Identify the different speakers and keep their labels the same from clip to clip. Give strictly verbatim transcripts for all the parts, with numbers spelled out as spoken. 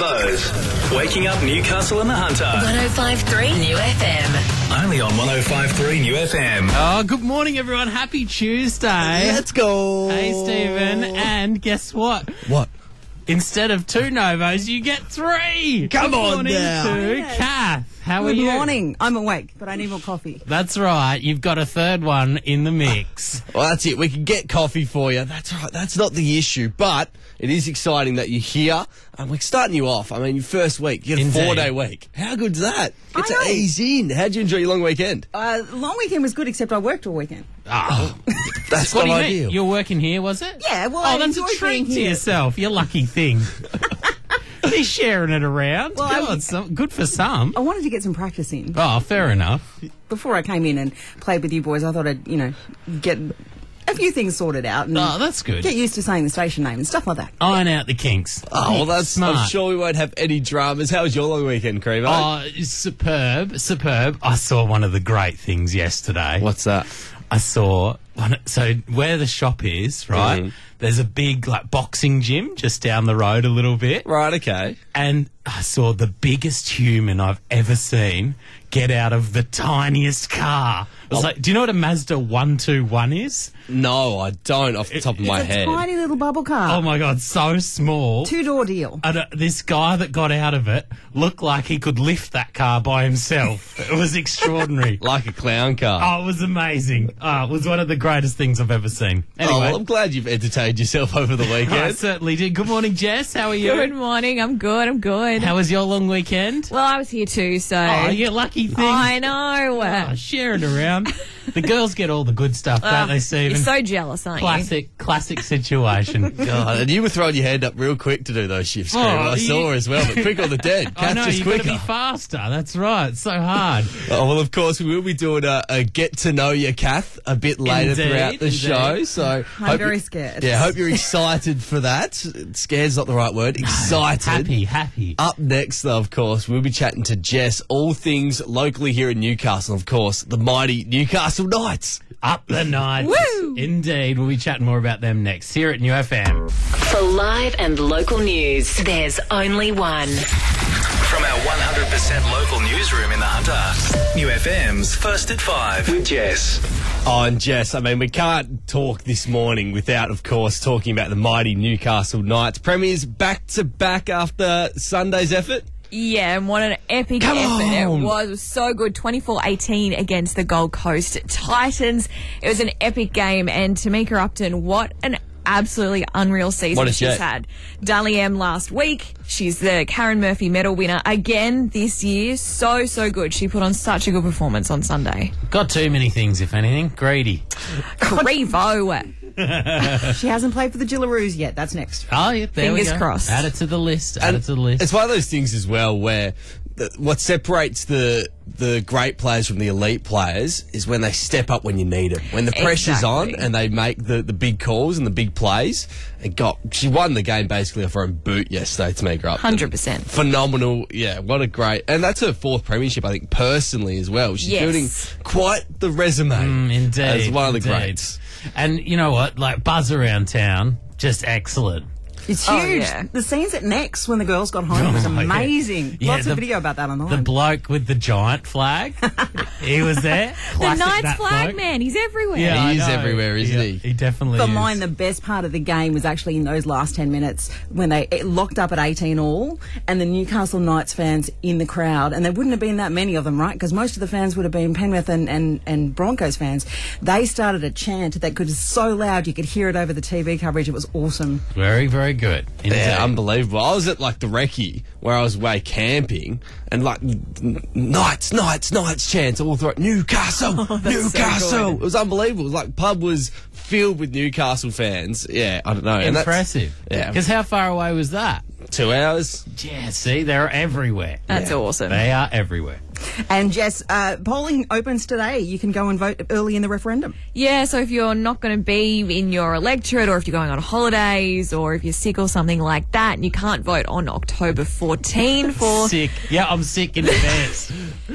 Speaker 1: those. Waking up Newcastle and the Hunter.
Speaker 2: one oh five point three New F M.
Speaker 1: Only on one oh five point three New F M.
Speaker 3: Oh, good morning, everyone. Happy Tuesday.
Speaker 4: Let's go.
Speaker 3: Hey, Stephen. And guess what?
Speaker 4: What?
Speaker 3: Instead of two Novos, you get three.
Speaker 4: Come
Speaker 3: good
Speaker 4: on
Speaker 3: morning
Speaker 4: now.
Speaker 3: to
Speaker 5: Yes.
Speaker 3: Kath. How are
Speaker 5: Good
Speaker 3: you?
Speaker 5: morning. I'm awake, but I need more coffee.
Speaker 3: That's right. You've got a third one in the mix.
Speaker 4: Well, that's it. We can get coffee for you. That's right. That's not the issue. But it is exciting that you're here. And we're starting you off. I mean, your first week. You get a
Speaker 3: Indeed.
Speaker 4: four-day week. How good's that?
Speaker 5: I
Speaker 4: It's
Speaker 5: know.
Speaker 4: to ease in. How'd you enjoy your long weekend?
Speaker 5: Uh, long weekend was good, except I worked all weekend.
Speaker 3: Oh,
Speaker 4: That's
Speaker 3: what
Speaker 4: not
Speaker 3: do you
Speaker 4: ideal.
Speaker 3: mean? You're working here, was it?
Speaker 5: Yeah, well,
Speaker 3: Oh,
Speaker 5: I
Speaker 3: that's a
Speaker 5: enjoyed
Speaker 3: treat
Speaker 5: being
Speaker 3: to
Speaker 5: here.
Speaker 3: yourself. You lucky thing. You're sharing it around.
Speaker 5: Well,
Speaker 3: Go
Speaker 5: I-
Speaker 3: on, some, good for some.
Speaker 5: I wanted to get some practice in.
Speaker 3: Oh, fair enough.
Speaker 5: Before I came in and played with you boys, I thought I'd, you know, get a few things sorted out and
Speaker 3: Oh, that's good.
Speaker 5: get used to saying the station name and stuff like that.
Speaker 3: Iron out the kinks.
Speaker 4: Oh, well, that's
Speaker 3: smart.
Speaker 4: I'm sure we won't have any dramas. How was your long weekend, Crevo?
Speaker 3: Oh, superb, superb. I saw one of the great things yesterday.
Speaker 4: What's that?
Speaker 3: I saw one. So where the shop is, right?
Speaker 4: Mhm.
Speaker 3: There's a big like boxing gym just down the road a little bit,
Speaker 4: Right, okay.
Speaker 3: and I saw the biggest human I've ever seen get out of the tiniest car. I was
Speaker 4: Oh.
Speaker 3: like, do you know what a Mazda one twenty-one is?
Speaker 4: No, I don't off the top of my
Speaker 5: it's a
Speaker 4: head.
Speaker 5: tiny little bubble car.
Speaker 3: Oh my god, so small.
Speaker 5: Two-door deal.
Speaker 3: And uh, this guy that got out of it looked like he could lift that car by himself. It was extraordinary.
Speaker 4: Like a clown car.
Speaker 3: Oh, it was amazing. Oh, it was one of the greatest things I've ever seen.
Speaker 4: Oh,
Speaker 3: Anyway,
Speaker 4: well, I'm glad you've entertained yourself over the
Speaker 3: I
Speaker 4: weekend.
Speaker 3: certainly did. Good morning, Jess. How are you?
Speaker 6: Good morning. I'm good. I'm good.
Speaker 3: How was your long weekend?
Speaker 6: Well, I was here too, so.
Speaker 3: Oh, you lucky thing.
Speaker 6: I know.
Speaker 3: Oh, share it around. The girls get all the good stuff, don't they, Stephen?
Speaker 6: You're so jealous, aren't you?
Speaker 3: Classic, classic situation.
Speaker 4: God, and you were throwing your hand up real quick to do those shifts, Crevo. I
Speaker 3: you-
Speaker 4: saw as well, but quick on the dead.
Speaker 3: I
Speaker 4: Kath
Speaker 3: know,
Speaker 4: just
Speaker 3: you've got
Speaker 4: quicker.
Speaker 3: to be faster. That's right. It's so hard.
Speaker 4: Oh, well, of course, we will be doing a, a get to know you, Kath, a bit later
Speaker 3: Indeed,
Speaker 4: throughout the
Speaker 3: indeed.
Speaker 4: show. So
Speaker 5: I'm
Speaker 4: hope
Speaker 5: very
Speaker 4: you-
Speaker 5: scared.
Speaker 4: Yeah, hope you're excited for that. Scared's not the right word. Excited.
Speaker 3: Happy, happy.
Speaker 4: Up next, though, of course, we'll be chatting to Jess, all things locally here in Newcastle. Of course, the mighty Newcastle Knights.
Speaker 3: Up the night.
Speaker 6: Woo!
Speaker 3: Indeed. We'll be chatting more about them next here at New F M.
Speaker 2: For live and local news, there's only one.
Speaker 1: From our one hundred percent local newsroom in the Hunter. New F M's First at Five with Jess.
Speaker 4: Oh, and Jess, I mean, we can't talk this morning without, of course, talking about the mighty Newcastle Knights. Premiers back-to-back after Sunday's effort.
Speaker 6: Yeah, and what an epic
Speaker 4: Come
Speaker 6: effort it
Speaker 4: on.
Speaker 6: was. It was so good. twenty-four eighteen against the Gold Coast Titans. It was an epic game, and Tamika Upton, what an absolutely unreal season
Speaker 4: What a
Speaker 6: she's
Speaker 4: jet.
Speaker 6: had. Dally M last week. She's the Karen Murphy medal winner again this year. So, so good. She put on such a good performance on Sunday.
Speaker 3: Got too many things, if anything. Greedy.
Speaker 6: Crevo.
Speaker 5: She hasn't played for the Gillaroos yet. That's next.
Speaker 3: Oh, yeah, there we
Speaker 6: Fingers
Speaker 3: go.
Speaker 6: crossed.
Speaker 3: Add it to the list. Add
Speaker 4: And
Speaker 3: it to the list.
Speaker 4: It's one of those things as well where the, what separates the the great players from the elite players is when they step up when you need them. When the pressure's on
Speaker 6: Exactly.
Speaker 4: and they make the, the big calls and the big plays. And got she won the game basically off her own boot yesterday to make her up.
Speaker 6: one hundred percent.
Speaker 4: Phenomenal. Yeah, what a great. And that's her fourth premiership, I think, personally as well. She's
Speaker 6: Yes.
Speaker 4: building quite the resume
Speaker 3: Mm, indeed.
Speaker 4: as one of the
Speaker 3: indeed.
Speaker 4: greats.
Speaker 3: And you know what? Like, buzz around town, just excellent.
Speaker 5: It's
Speaker 6: Oh,
Speaker 5: huge.
Speaker 6: yeah.
Speaker 5: The scenes at Next when the girls got home was
Speaker 3: Oh, yeah.
Speaker 5: amazing.
Speaker 3: Yeah,
Speaker 5: Lots
Speaker 3: the-
Speaker 5: of video about that online.
Speaker 3: The bloke with the giant flag, he was there.
Speaker 6: The
Speaker 3: Classic
Speaker 6: Knights
Speaker 3: that
Speaker 6: flag
Speaker 3: bloke.
Speaker 6: man. He's everywhere.
Speaker 3: Yeah, I
Speaker 4: He is
Speaker 3: know.
Speaker 4: everywhere, isn't
Speaker 3: Yeah,
Speaker 4: he?
Speaker 3: He definitely
Speaker 5: For
Speaker 3: is.
Speaker 5: mine, the best part of the game was actually in those last ten minutes when they it locked up at eighteen all and the Newcastle Knights fans in the crowd, and there wouldn't have been that many of them, right? Because most of the fans would have been Penrith and, and, and Broncos fans. They started a chant that could so loud you could hear it over the T V coverage. It was awesome.
Speaker 3: Very, very good. Indeed.
Speaker 4: Yeah, unbelievable. I was at like the recce where I was away camping and like n- Knights, Knights, Knights chants all through Newcastle, Newcastle. It was unbelievable. It was like pub was filled with Newcastle fans. Yeah, I don't know. And that's-
Speaker 3: Impressive.
Speaker 4: Yeah.
Speaker 3: Because how far away was that?
Speaker 4: Two hours.
Speaker 3: Yeah, see, they're everywhere.
Speaker 6: That's awesome.
Speaker 3: They are everywhere.
Speaker 5: And Jess, uh, polling opens today. You can go and vote early in the referendum.
Speaker 6: Yeah, so if you're not going to be in your electorate or if you're going on holidays or if you're sick or something like that and you can't vote on October fourteenth for...
Speaker 3: Sick. Yeah, I'm sick in advance.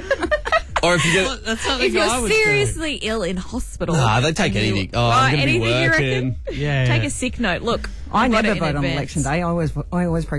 Speaker 4: Or if you get,
Speaker 3: That's not
Speaker 6: if
Speaker 3: the guy I
Speaker 6: you're
Speaker 3: was
Speaker 6: seriously ill in hospital...
Speaker 4: nah, they take
Speaker 6: and you-
Speaker 4: anything. Oh,
Speaker 6: Right,
Speaker 4: I'm going to be
Speaker 6: anything you
Speaker 4: working.
Speaker 6: reckon?
Speaker 3: Yeah,
Speaker 6: Take
Speaker 3: yeah.
Speaker 6: a sick note. Look,
Speaker 5: I
Speaker 6: I've got
Speaker 5: never
Speaker 6: it in
Speaker 5: vote on
Speaker 6: advance.
Speaker 5: election day. I always, I always pre-poll.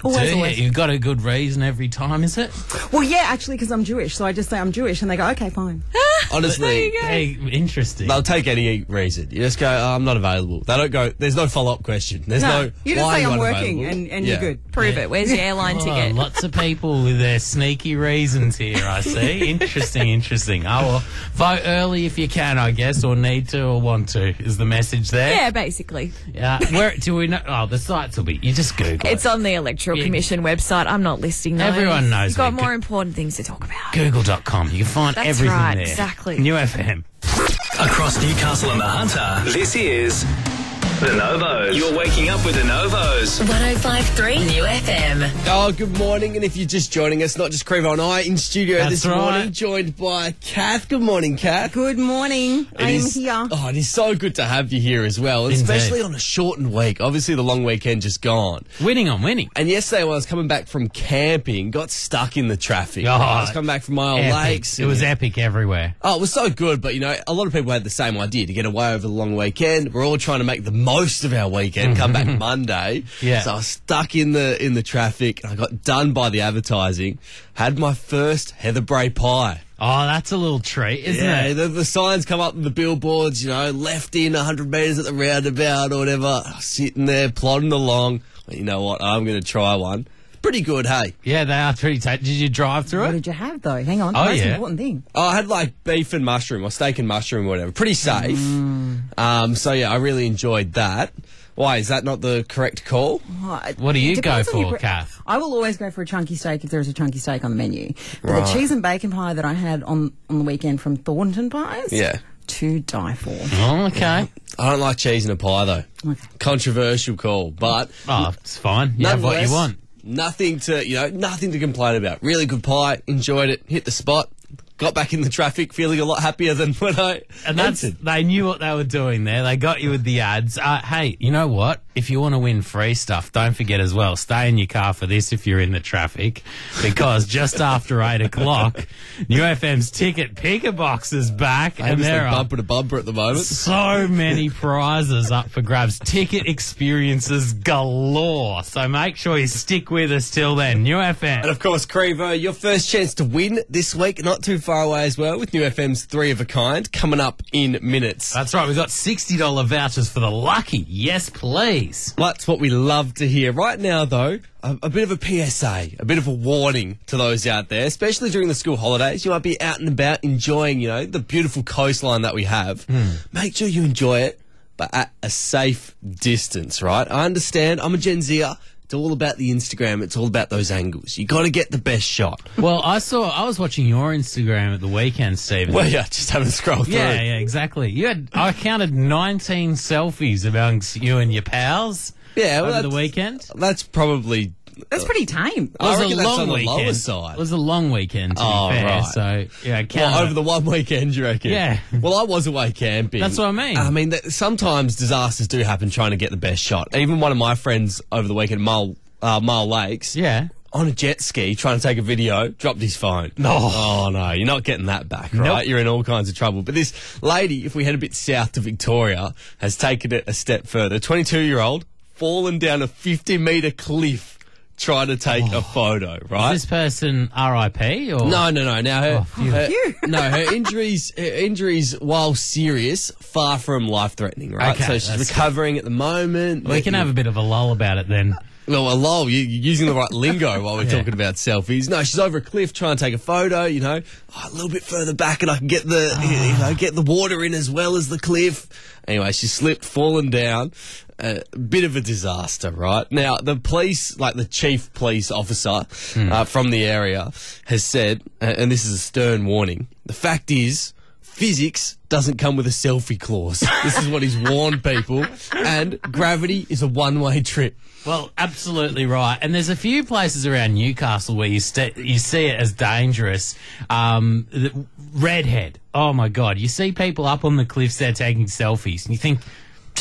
Speaker 5: Always,
Speaker 3: Do you?
Speaker 5: always.
Speaker 3: You've got a good reason every time, is it?
Speaker 5: Well, yeah, actually, because I'm Jewish, so I just say I'm Jewish, and they go, okay, fine.
Speaker 4: Honestly,
Speaker 3: Hey, interesting.
Speaker 4: they'll take any reason. You just go, oh, I'm not available. They don't go, there's no follow-up question. There's no,
Speaker 5: No, you just
Speaker 4: why
Speaker 5: say
Speaker 4: are
Speaker 5: I'm
Speaker 4: you
Speaker 5: working,
Speaker 4: unavailable?
Speaker 5: and, and
Speaker 4: Yeah.
Speaker 5: you're good.
Speaker 6: Prove it. Where's your airline
Speaker 3: Oh,
Speaker 6: ticket?
Speaker 3: lots of people with their sneaky reasons here, I see. Interesting, interesting. Oh, well, vote early if you can, I guess, or need to or want to, is the message there.
Speaker 6: Yeah, basically.
Speaker 3: Yeah. Where do we know? Oh, the sites will be. You just Google
Speaker 6: It's
Speaker 3: it.
Speaker 6: on the Electoral
Speaker 3: Yeah.
Speaker 6: Commission website. I'm not listing those.
Speaker 3: Everyone knows
Speaker 6: You've got
Speaker 3: it.
Speaker 6: more important things to talk about.
Speaker 3: Google dot com. You can find
Speaker 6: That's
Speaker 3: everything
Speaker 6: right,
Speaker 3: there.
Speaker 6: exactly.
Speaker 3: New F M.
Speaker 1: Across Newcastle and the Hunter, this is The Novos. You're waking up with The Novos.
Speaker 2: one oh five point three New F M.
Speaker 4: Oh, good morning. And if you're just joining us, not just Crevo and I in studio
Speaker 3: That's
Speaker 4: this
Speaker 3: right.
Speaker 4: morning, joined by Kath. Good morning, Kath.
Speaker 5: Good morning.
Speaker 4: It
Speaker 5: I am
Speaker 4: is-
Speaker 5: here.
Speaker 4: Oh, it is so good to have you here as well, and
Speaker 3: Indeed.
Speaker 4: especially on a shortened week. Obviously, the long weekend just gone.
Speaker 3: Winning on winning.
Speaker 4: And yesterday, when I was coming back from camping, got stuck in the traffic.
Speaker 3: Oh,
Speaker 4: I was coming back from my old
Speaker 3: Epic.
Speaker 4: lakes.
Speaker 3: It was
Speaker 4: and-
Speaker 3: epic everywhere.
Speaker 4: Oh, it was so good, but you know, a lot of people had the same idea to get away over the long weekend. We're all trying to make the most of our weekend, come back Monday.
Speaker 3: Yeah.
Speaker 4: So I was stuck in the in the traffic, and I got done by the advertising. Had my first Heather Bray pie.
Speaker 3: Oh, that's a little treat, isn't
Speaker 4: Yeah,
Speaker 3: it?
Speaker 4: the, the signs come up in the billboards, you know, left in one hundred metres at the roundabout or whatever. I was sitting there plodding along. Well, you know what? I'm going to try one. Pretty good, hey.
Speaker 3: Yeah, they are pretty tasty. Did you drive through
Speaker 5: What
Speaker 3: it?
Speaker 5: did you have, though? Hang on.
Speaker 3: Oh,
Speaker 5: Most
Speaker 3: yeah.
Speaker 5: important thing.
Speaker 4: Oh, I had like beef and mushroom or steak and mushroom or whatever. Pretty safe.
Speaker 3: Mm.
Speaker 4: Um, so yeah, I really enjoyed that. Why, is that not the correct call?
Speaker 5: Oh, it-
Speaker 3: What do you
Speaker 5: it depends
Speaker 3: go
Speaker 5: on your
Speaker 3: for,
Speaker 5: pre-
Speaker 3: Kath?
Speaker 5: I will always go for a chunky steak if there's a chunky steak on the menu. But
Speaker 4: Right.
Speaker 5: the cheese and bacon pie that I had on, on the weekend from Thornton Pies,
Speaker 4: Yeah.
Speaker 5: to die for.
Speaker 3: Oh, okay.
Speaker 4: I don't like cheese in a pie though.
Speaker 5: Okay.
Speaker 4: Controversial call, but
Speaker 3: Oh, it's fine. You have what you
Speaker 4: nonetheless,
Speaker 3: want.
Speaker 4: Nothing to, you know, nothing to complain about. Really good pie. Enjoyed it. Hit the spot. Got back in the traffic feeling a lot happier than when I
Speaker 3: And that's,
Speaker 4: entered.
Speaker 3: they knew what they were doing there. They got you with the ads. Uh, hey, you know what? If you want to win free stuff, don't forget as well, stay in your car for this if you're in the traffic, because just after eight o'clock, New F M's ticket picker box is back, and
Speaker 4: Famously
Speaker 3: there are
Speaker 4: bumper to bumper at the moment.
Speaker 3: so many prizes up for grabs. Ticket experiences galore. So make sure you stick with us till then. New F M.
Speaker 4: And of course, Crevo, your first chance to win this week, not too far away as well, with New F M's Three of a Kind coming up in minutes.
Speaker 3: That's right. We've got sixty dollars vouchers for the lucky. Yes, please.
Speaker 4: That's what we love to hear. Right now, though, a, a bit of a P S A, a bit of a warning to those out there, especially during the school holidays. You might be out and about enjoying, you know, the beautiful coastline that we have. Make sure you enjoy it, but at a safe distance, right? I understand. I'm a Gen Zer. It's all about the Instagram. It's all about those angles. You got to get the best shot.
Speaker 3: Well, I saw. I was watching your Instagram at the weekend, Stephen.
Speaker 4: Well, yeah, just haven't scrolled through.
Speaker 3: Yeah, yeah, exactly. You had. I counted nineteen selfies amongst you and your pals.
Speaker 4: Yeah, well,
Speaker 3: over the
Speaker 4: that's-
Speaker 3: weekend.
Speaker 4: That's probably.
Speaker 5: That's pretty tame.
Speaker 4: I
Speaker 3: It was
Speaker 4: reckon
Speaker 3: a
Speaker 4: that's
Speaker 3: long
Speaker 4: on the
Speaker 3: weekend.
Speaker 4: lower side.
Speaker 3: It was a long weekend, to
Speaker 4: Oh,
Speaker 3: be fair.
Speaker 4: right.
Speaker 3: So yeah, count
Speaker 4: Well,
Speaker 3: it.
Speaker 4: over the one weekend, you reckon?
Speaker 3: Yeah.
Speaker 4: Well, I was away camping.
Speaker 3: That's what I mean.
Speaker 4: I mean, that sometimes disasters do happen trying to get the best shot. Even one of my friends over the weekend, Mull, uh, Mull Lakes,
Speaker 3: Yeah.
Speaker 4: on a jet ski trying to take a video, dropped his phone.
Speaker 3: No.
Speaker 4: Oh, no, you're not getting that back, right?
Speaker 3: Nope.
Speaker 4: You're in all kinds of trouble. But this lady, if we head a bit south to Victoria, has taken it a step further. twenty-two-year-old, fallen down a fifty-metre cliff trying to take a photo, right?
Speaker 3: Is this person R I P or
Speaker 4: No, no, no. Now her,
Speaker 3: Oh, phew.
Speaker 4: her-
Speaker 5: Phew.
Speaker 4: no, her injuries, her injuries, while serious, far from life-threatening, right?
Speaker 3: Okay,
Speaker 4: so she's
Speaker 3: that's-
Speaker 4: recovering at the moment.
Speaker 3: We can have a bit of a lull about it then.
Speaker 4: Well, a lol, you, you're using the right lingo while we're
Speaker 3: Yeah.
Speaker 4: talking about selfies. No, she's over a cliff trying to take a photo, you know, oh, a little bit further back and I can get the, you know, get the water in as well as the cliff. Anyway, she slipped, fallen down. A bit of a disaster, right? Now, the police, like the chief police officer uh, from the area has said, uh, and this is a stern warning, the fact is, physics doesn't come with a selfie clause. This is what he's warned people. And gravity is a one-way trip.
Speaker 3: Well, absolutely right. And there's a few places around Newcastle where you st- you see it as dangerous. Um, the Redhead. Oh my God! You see people up on the cliffs there taking selfies, and you think,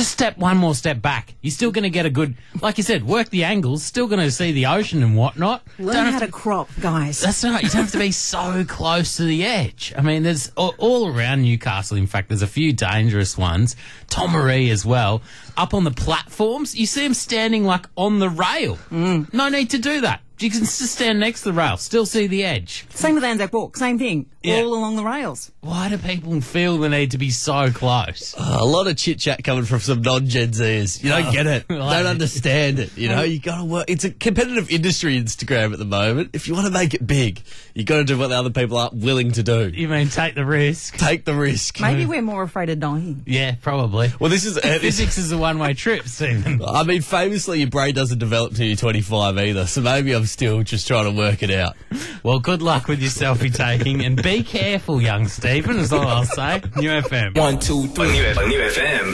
Speaker 3: just step one more step back. You're still going to get a good, like you said, work the angles, still going to see the ocean and whatnot.
Speaker 5: Learn
Speaker 3: Don't
Speaker 5: how
Speaker 3: have
Speaker 5: to crop, guys.
Speaker 3: That's right. You don't have to be so close to the edge. I mean, there's all, all around Newcastle, in fact, there's a few dangerous ones. Tomaree as well. Up on the platforms, you see them standing like on the rail. Mm. No need to do that. You can just stand next to the rail, still see the edge.
Speaker 5: Same with Anzac Walk, same thing.
Speaker 3: Yeah.
Speaker 5: All along the rails.
Speaker 3: Why do people feel the need to be so close?
Speaker 4: Uh, a lot of chit chat coming from some non-Gen Zers. You don't
Speaker 3: Oh,
Speaker 4: get it.
Speaker 3: like
Speaker 4: Don't
Speaker 3: it.
Speaker 4: understand it. You know, you got to work. It's a competitive industry, Instagram, at the moment. If you want to make it big, you got to do what the other people aren't willing to do.
Speaker 3: You mean take the risk?
Speaker 4: Take the risk.
Speaker 5: Maybe we're more afraid of dying.
Speaker 3: Yeah, probably.
Speaker 4: Well, this is uh, this,
Speaker 3: Physics is a one-way trip, Stephen.
Speaker 4: I mean, famously, your brain doesn't develop till you're twenty-five either. So maybe I'm still just trying to work it out.
Speaker 3: Well, good luck with your selfie taking, and be careful, young Stephen, is all I'll say. New F M.
Speaker 1: One, two, three. New, F- New F M.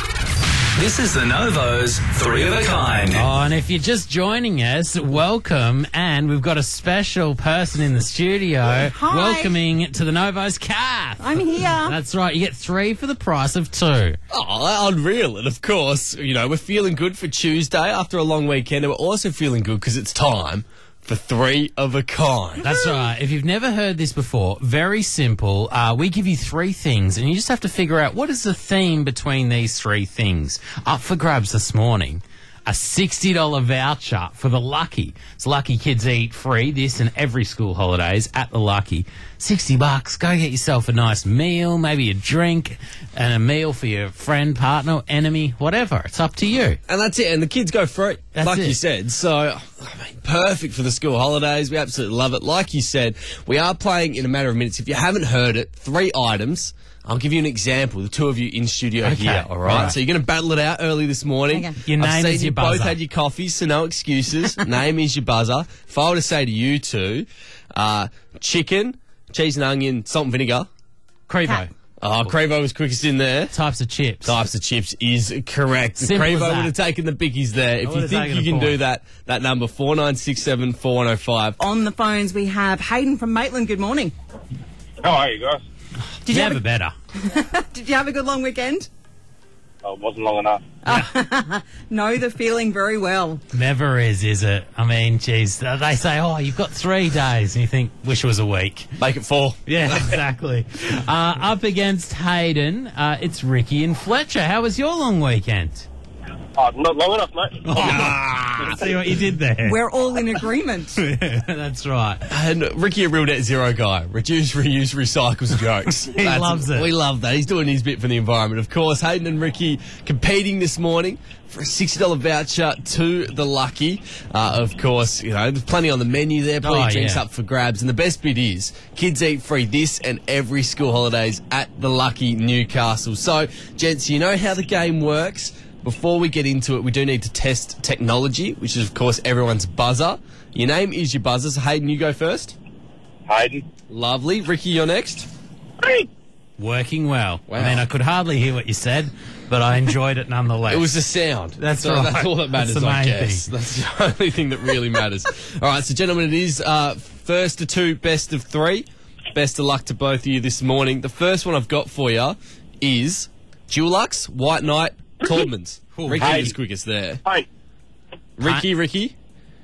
Speaker 1: This is the Novo's Three of a Kind.
Speaker 3: Oh, and if you're just joining us, welcome. And we've got a special person in the studio
Speaker 5: Hi.
Speaker 3: welcoming to the Novo's Kath.
Speaker 5: I'm here.
Speaker 3: That's right. You get three for the price of two.
Speaker 4: Oh, unreal. And of course, you know, we're feeling good for Tuesday after a long weekend. And we're also feeling good because it's time for Three of a Kind.
Speaker 3: That's right. If you've never heard this before, very simple. Uh, we give you three things, and you just have to figure out what is the theme between these three things. Up for grabs this morning, a sixty dollars voucher for the Lucky. It's Lucky Kids Eat Free this and every school holidays at the Lucky. sixty bucks. Go get yourself a nice meal, maybe a drink, and a meal for your friend, partner, enemy, whatever. It's up to you.
Speaker 4: And that's it. And the kids go free,
Speaker 3: That's
Speaker 4: like
Speaker 3: it.
Speaker 4: you said. So, I mean, perfect for the school holidays. We absolutely love it. Like you said, we are playing in a matter of minutes. If you haven't heard it, three items. I'll give you an example. The two of you in studio
Speaker 3: Okay,
Speaker 4: here, all right?
Speaker 3: right.
Speaker 4: So you're going to battle it out early this morning.
Speaker 5: Okay.
Speaker 3: Your
Speaker 4: I've
Speaker 3: name
Speaker 4: seen
Speaker 3: is
Speaker 4: you
Speaker 3: your
Speaker 4: both
Speaker 3: buzzer.
Speaker 4: had your coffees, so no excuses. Name is your buzzer. If I were to say to you two, uh, chicken, cheese and onion, salt and vinegar.
Speaker 3: Crevo.
Speaker 5: Cat.
Speaker 4: Oh, Crevo was quickest in there.
Speaker 3: Types of chips.
Speaker 4: Types of chips is correct.
Speaker 3: Simple as
Speaker 4: Crevo
Speaker 3: that.
Speaker 4: would have taken the biggies there. If you
Speaker 3: would've
Speaker 4: think
Speaker 3: taken
Speaker 4: you
Speaker 3: a
Speaker 4: can do
Speaker 3: point.
Speaker 4: that, that number four nine six seven four one zero five.
Speaker 5: On the phones, we have Hayden from Maitland. Good morning.
Speaker 7: How are you guys?
Speaker 5: Did you,
Speaker 3: Never
Speaker 5: have
Speaker 3: better.
Speaker 5: a, did you have a good long weekend?
Speaker 7: Oh, it wasn't long enough.
Speaker 5: Know the feeling very well.
Speaker 3: Never is, is it? I mean, geez, they say, oh, you've got three days, and you think, wish it was a week.
Speaker 4: Make it four.
Speaker 3: Yeah, exactly. uh, up against Hayden, uh, it's Ricky and Fletcher. How was your long weekend?
Speaker 7: Oh, not long enough, mate.
Speaker 3: Oh, see what you did there.
Speaker 5: We're all in agreement.
Speaker 3: That's right.
Speaker 4: And Ricky, a real net zero guy. Reduce, reuse, recycles jokes.
Speaker 3: He loves it.
Speaker 4: We love that. He's doing his bit for the environment. Of course, Hayden and Ricky competing this morning for a sixty dollars voucher to the Lucky. Uh, of course, you know, there's plenty on the menu there, plenty
Speaker 3: Oh,
Speaker 4: of drinks
Speaker 3: yeah.
Speaker 4: up for grabs. And the best bit is, kids eat free this and every school holidays at the Lucky Newcastle. So, gents, you know how the game works. Before we get into it, we do need to test technology, which is, of course, everyone's buzzer. Your name is your buzzer, so Hayden, you go first.
Speaker 7: Hayden.
Speaker 4: Lovely. Ricky, you're next.
Speaker 7: Hey!
Speaker 3: Working well.
Speaker 4: Wow.
Speaker 3: I mean, I could hardly hear what you said, but I enjoyed it nonetheless.
Speaker 4: It was the sound.
Speaker 3: That's
Speaker 4: so
Speaker 3: right.
Speaker 4: That's all that matters,
Speaker 3: That's the
Speaker 4: I
Speaker 3: main
Speaker 4: guess.
Speaker 3: thing.
Speaker 4: That's the only thing that really matters. All right, so gentlemen, it is uh, first to two, best of three. Best of luck to both of you this morning. The first one I've got for you is Dulux, White Knight, Taubmans. Ricky
Speaker 7: Hey.
Speaker 4: was quickest there.
Speaker 7: Hey!
Speaker 4: Ricky, Ricky.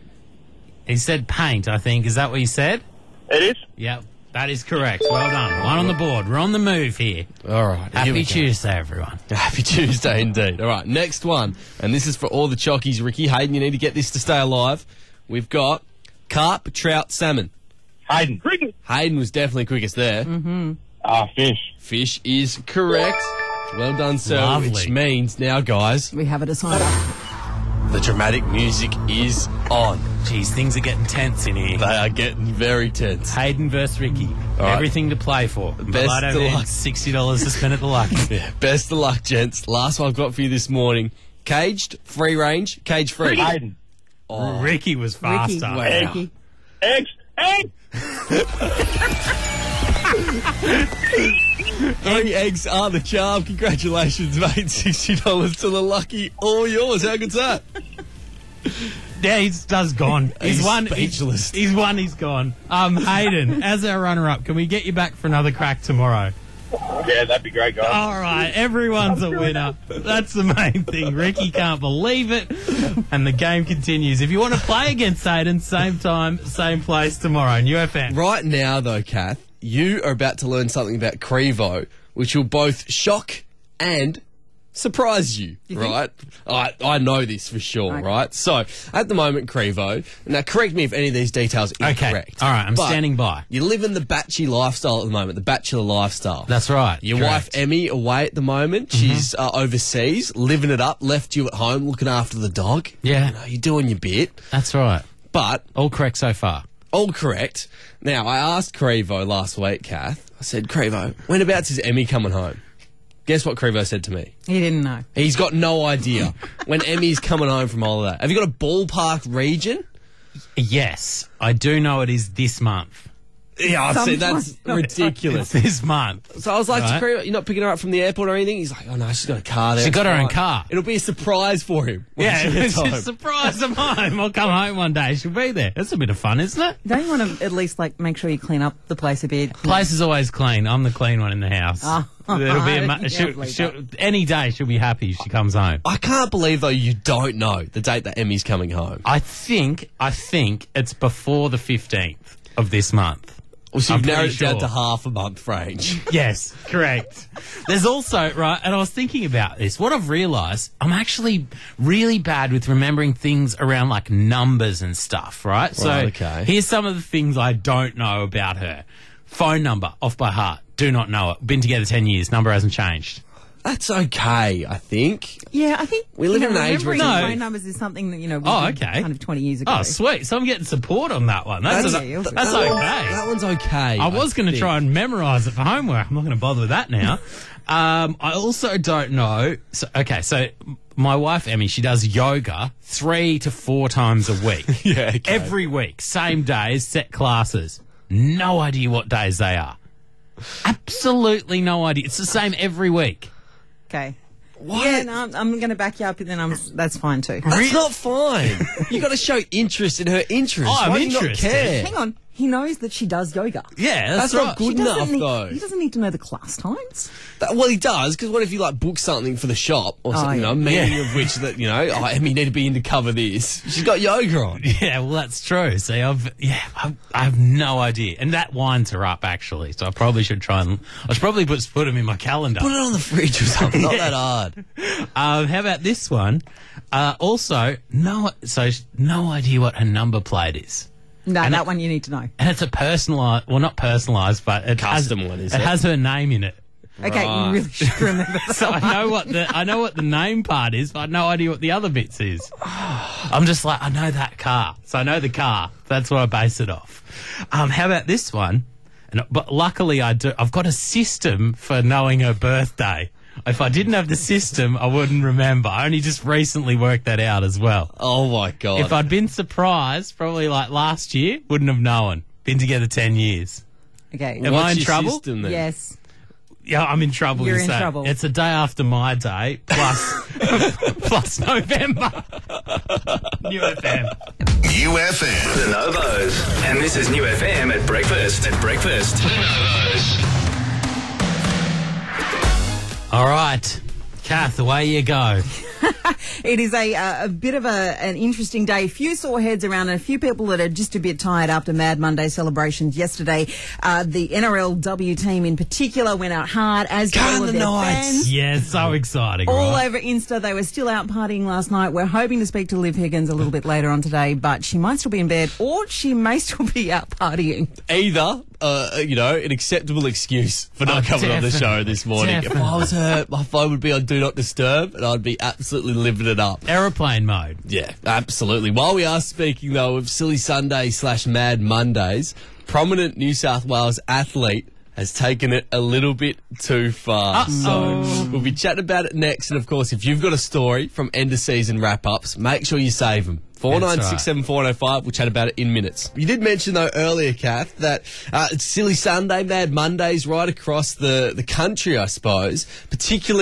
Speaker 3: He said paint, I think. Is that what you said?
Speaker 7: It is?
Speaker 3: Yep. That is correct. Well done. One on the board. We're on the move here.
Speaker 4: All right. here we
Speaker 3: Happy
Speaker 4: go.
Speaker 3: Tuesday, everyone.
Speaker 4: Happy Tuesday indeed. All right, next one. And this is for all the chockies, Ricky. Hayden, you need to get this to stay alive. We've got carp, trout, salmon.
Speaker 7: Hayden. Ricky.
Speaker 4: Hayden was definitely quickest there.
Speaker 7: Ah, fish.
Speaker 4: Fish is correct. Well done, sir.
Speaker 3: Lovely.
Speaker 4: Which means now, guys,
Speaker 5: We have a decider.
Speaker 4: the dramatic music is on.
Speaker 3: Geez, things are getting tense in here.
Speaker 4: They are getting very tense.
Speaker 3: Hayden versus Ricky.
Speaker 4: right.
Speaker 3: Everything to play for.
Speaker 4: Best
Speaker 3: But I
Speaker 4: of
Speaker 3: don't
Speaker 4: luck.
Speaker 3: need sixty dollars to spend at the Lucky.
Speaker 4: Yeah, best of luck, gents. Last one I've got for you this morning. Caged, free range, cage free.
Speaker 7: Hayden.
Speaker 3: Ricky was
Speaker 5: Ricky.
Speaker 3: faster.
Speaker 4: Wow.
Speaker 5: Ricky.
Speaker 7: Eggs. Eggs.
Speaker 4: Three eggs are the charm. Congratulations, mate. sixty dollars to the Lucky. All yours. How good's that?
Speaker 3: Yeah, he's does gone. He's,
Speaker 4: He's
Speaker 3: won.
Speaker 4: speechless.
Speaker 3: He's, he's won. He's gone. Um, Hayden, as our runner-up, can we get you back for another crack tomorrow?
Speaker 7: Yeah, that'd be great, guys.
Speaker 3: All right, everyone's a winner. That's the main thing. Ricky can't believe it. And the game continues. If you want to play against Aiden, same time, same place tomorrow on U F M.
Speaker 4: Right now, though, Kath, you are about to learn something about Crevo, which will both shock and surprise you, right? I, I know this for sure,
Speaker 5: Okay.
Speaker 4: right? So, at the moment, Crevo, now correct me if any of these details are
Speaker 3: Okay.
Speaker 4: incorrect.
Speaker 3: All right, I'm
Speaker 4: but
Speaker 3: standing by.
Speaker 4: You live in the batchy lifestyle at the moment, the bachelor lifestyle.
Speaker 3: That's right.
Speaker 4: Your
Speaker 3: Correct.
Speaker 4: wife, Emmy, away at the moment. She's uh, overseas, living it up, left you at home, looking after the dog.
Speaker 3: Yeah.
Speaker 4: You know, you're doing your bit.
Speaker 3: That's right.
Speaker 4: But
Speaker 3: All correct so far.
Speaker 4: all correct. Now, I asked Crevo last week, Kath. I said, Crevo, whenabouts is Emmy coming home? Guess what Crevo said to me?
Speaker 5: He didn't know.
Speaker 4: He's got no idea when Emmy's coming home from holiday. Have you got a ballpark region?
Speaker 3: Yes, I do know it is this month.
Speaker 4: Yeah, I see.
Speaker 5: Sometimes.
Speaker 4: That's ridiculous.
Speaker 3: It's this month.
Speaker 4: So I was like,
Speaker 3: Right.
Speaker 4: to Crevo, you're not picking her up from the airport or anything? He's like, oh no, she's got a car there.
Speaker 3: She got
Speaker 4: It's
Speaker 3: her own
Speaker 4: fine."
Speaker 3: car.
Speaker 4: It'll be a surprise for him. when
Speaker 3: Yeah,
Speaker 4: she gets
Speaker 3: it's
Speaker 4: home.
Speaker 3: just surprise I'm home. I'll come home one day. She'll be there. That's a bit of fun, isn't it?
Speaker 5: Don't you want to at least like make sure you clean up the place a bit?
Speaker 3: Place is always clean. I'm the clean one in the house.
Speaker 5: Oh.
Speaker 3: It'll be a ma-
Speaker 5: Yeah,
Speaker 3: she'll,
Speaker 5: believe
Speaker 3: she'll, any day she'll be happy if she comes home.
Speaker 4: I can't believe though you don't know the date that Emmy's coming home.
Speaker 3: I think I think it's before the fifteenth of this month.
Speaker 4: Well, so
Speaker 3: I'm
Speaker 4: you've narrowed
Speaker 3: pretty
Speaker 4: it down
Speaker 3: sure.
Speaker 4: to half a month range.
Speaker 3: Yes, correct. There's also, right, and I was thinking about this. What I've realised, I'm actually really bad with remembering things around like numbers and stuff, right? So
Speaker 4: Right, okay.
Speaker 3: here's some of the things I don't know about her. Phone number, off by heart. Do not know it. Been together ten years. Number hasn't changed.
Speaker 4: That's okay, I think.
Speaker 5: Yeah, I think
Speaker 4: We live
Speaker 5: you
Speaker 4: in
Speaker 5: know,
Speaker 4: an age where
Speaker 5: remembering
Speaker 3: it's- No.
Speaker 5: phone numbers is something that you know. We
Speaker 3: Oh,
Speaker 5: did
Speaker 3: okay.
Speaker 5: Kind of twenty years ago.
Speaker 3: Oh, sweet. So I'm getting support on that one. That's,
Speaker 5: That's-
Speaker 3: a-
Speaker 5: yeah,
Speaker 3: that's
Speaker 5: that
Speaker 3: okay.
Speaker 4: That one's okay.
Speaker 3: I was going to
Speaker 4: think.
Speaker 3: try and memorise it for homework. I'm not going to bother with that now. um, I also don't know. So, okay, so my wife, Emmy, she does yoga three to four times a week.
Speaker 4: Yeah, okay.
Speaker 3: Every week. Same days, set classes. No idea what days they are. Absolutely no idea. It's the same every week.
Speaker 5: Okay.
Speaker 4: What?
Speaker 5: Yeah, no, I'm, I'm going to back you up, and then I'm. That's fine too.
Speaker 4: That's not fine. you got to show interest in her interest.
Speaker 3: Oh, I'm
Speaker 4: Why do you not
Speaker 3: interested.
Speaker 4: care?
Speaker 5: Hang on. He knows that she does yoga.
Speaker 3: Yeah, that's,
Speaker 4: That's
Speaker 3: right.
Speaker 4: not good
Speaker 5: He doesn't
Speaker 4: enough,
Speaker 5: need,
Speaker 4: though.
Speaker 5: He doesn't need to know the class times.
Speaker 4: That- well, he does, because what if you, like, book something for the shop or something, you
Speaker 5: yeah.
Speaker 4: know, meaning
Speaker 3: Yeah.
Speaker 4: of which that, you know, oh, Emmy, you need to be in to cover this. She's got yoga on.
Speaker 3: Yeah, well, that's true. See, I've yeah, I've, I have no idea, and that winds her up actually. So I probably should try and I should probably put put them in my calendar.
Speaker 4: Put it on the fridge or something. Not
Speaker 3: Yeah.
Speaker 4: that hard.
Speaker 3: Um, how about this one? Uh, also, no, so sh- no idea what her number plate is,
Speaker 5: No,
Speaker 3: And
Speaker 5: that
Speaker 3: it-
Speaker 5: one you need to know.
Speaker 3: and it's a personalised, well, not personalised, but it
Speaker 4: Custom
Speaker 3: has,
Speaker 4: one, is
Speaker 3: it
Speaker 4: it?
Speaker 3: has her name in it.
Speaker 5: Okay,
Speaker 4: Right.
Speaker 5: you really should remember that.
Speaker 3: So I know what the I know what the name part is, but I have no idea what the other bits is. I'm just like, I know that car, so I know the car. That's what I base it off. Um, how about this one? And, but luckily, I do. I've got a system for knowing her birthday. If I didn't have the system, I wouldn't remember. I only just recently worked that out as well.
Speaker 4: Oh, my God.
Speaker 3: If I'd been surprised, probably like last year, wouldn't have known. Been together ten years.
Speaker 5: Okay.
Speaker 3: Am
Speaker 4: What's
Speaker 3: I in
Speaker 4: your
Speaker 3: trouble?
Speaker 4: system then?
Speaker 5: Yes.
Speaker 3: Yeah, I'm in trouble.
Speaker 5: You're
Speaker 3: you
Speaker 5: in
Speaker 3: say.
Speaker 5: trouble.
Speaker 3: It's a day after my day, plus plus November. New F M.
Speaker 1: U F M. The Novos. And this is New F M at breakfast. At breakfast. The Novos.
Speaker 3: All right, Kath, away you go.
Speaker 5: It is a, uh, a bit of a, an interesting day. A few sore heads around and a few people that are just a bit tired after Mad Monday celebrations yesterday. Uh, the N R L W team in particular went out hard, as did
Speaker 4: Go
Speaker 5: all
Speaker 4: on
Speaker 5: of
Speaker 4: the
Speaker 5: their
Speaker 4: Knights.
Speaker 5: fans.
Speaker 3: Yeah, so exciting,
Speaker 5: All
Speaker 3: right?
Speaker 5: over Insta. They were still out partying last night. We're hoping to speak to Liv Higgins a little bit later on today, but she might still be in bed or she may still be out partying.
Speaker 4: Either, uh, you know, an acceptable excuse for not
Speaker 3: Oh,
Speaker 4: coming on the
Speaker 3: definitely.
Speaker 4: show this morning. If
Speaker 3: Definitely.
Speaker 4: I was her, my phone would be on Do Not Disturb and I'd be absolutely living it up.
Speaker 3: Aeroplane mode.
Speaker 4: Yeah, absolutely. While we are speaking, though, of Silly Sunday slash Mad Mondays, prominent New South Wales athlete has taken it a little bit too far.
Speaker 3: Uh-oh.
Speaker 4: So we'll be chatting about it next. And, of course, if you've got a story from end-of-season wrap-ups, make sure you save them. four nine six seven four oh five. We'll chat about it in minutes. You did mention, though, earlier, Kath, that uh, it's Silly Sunday, Mad Mondays right across the, the country, I suppose, particularly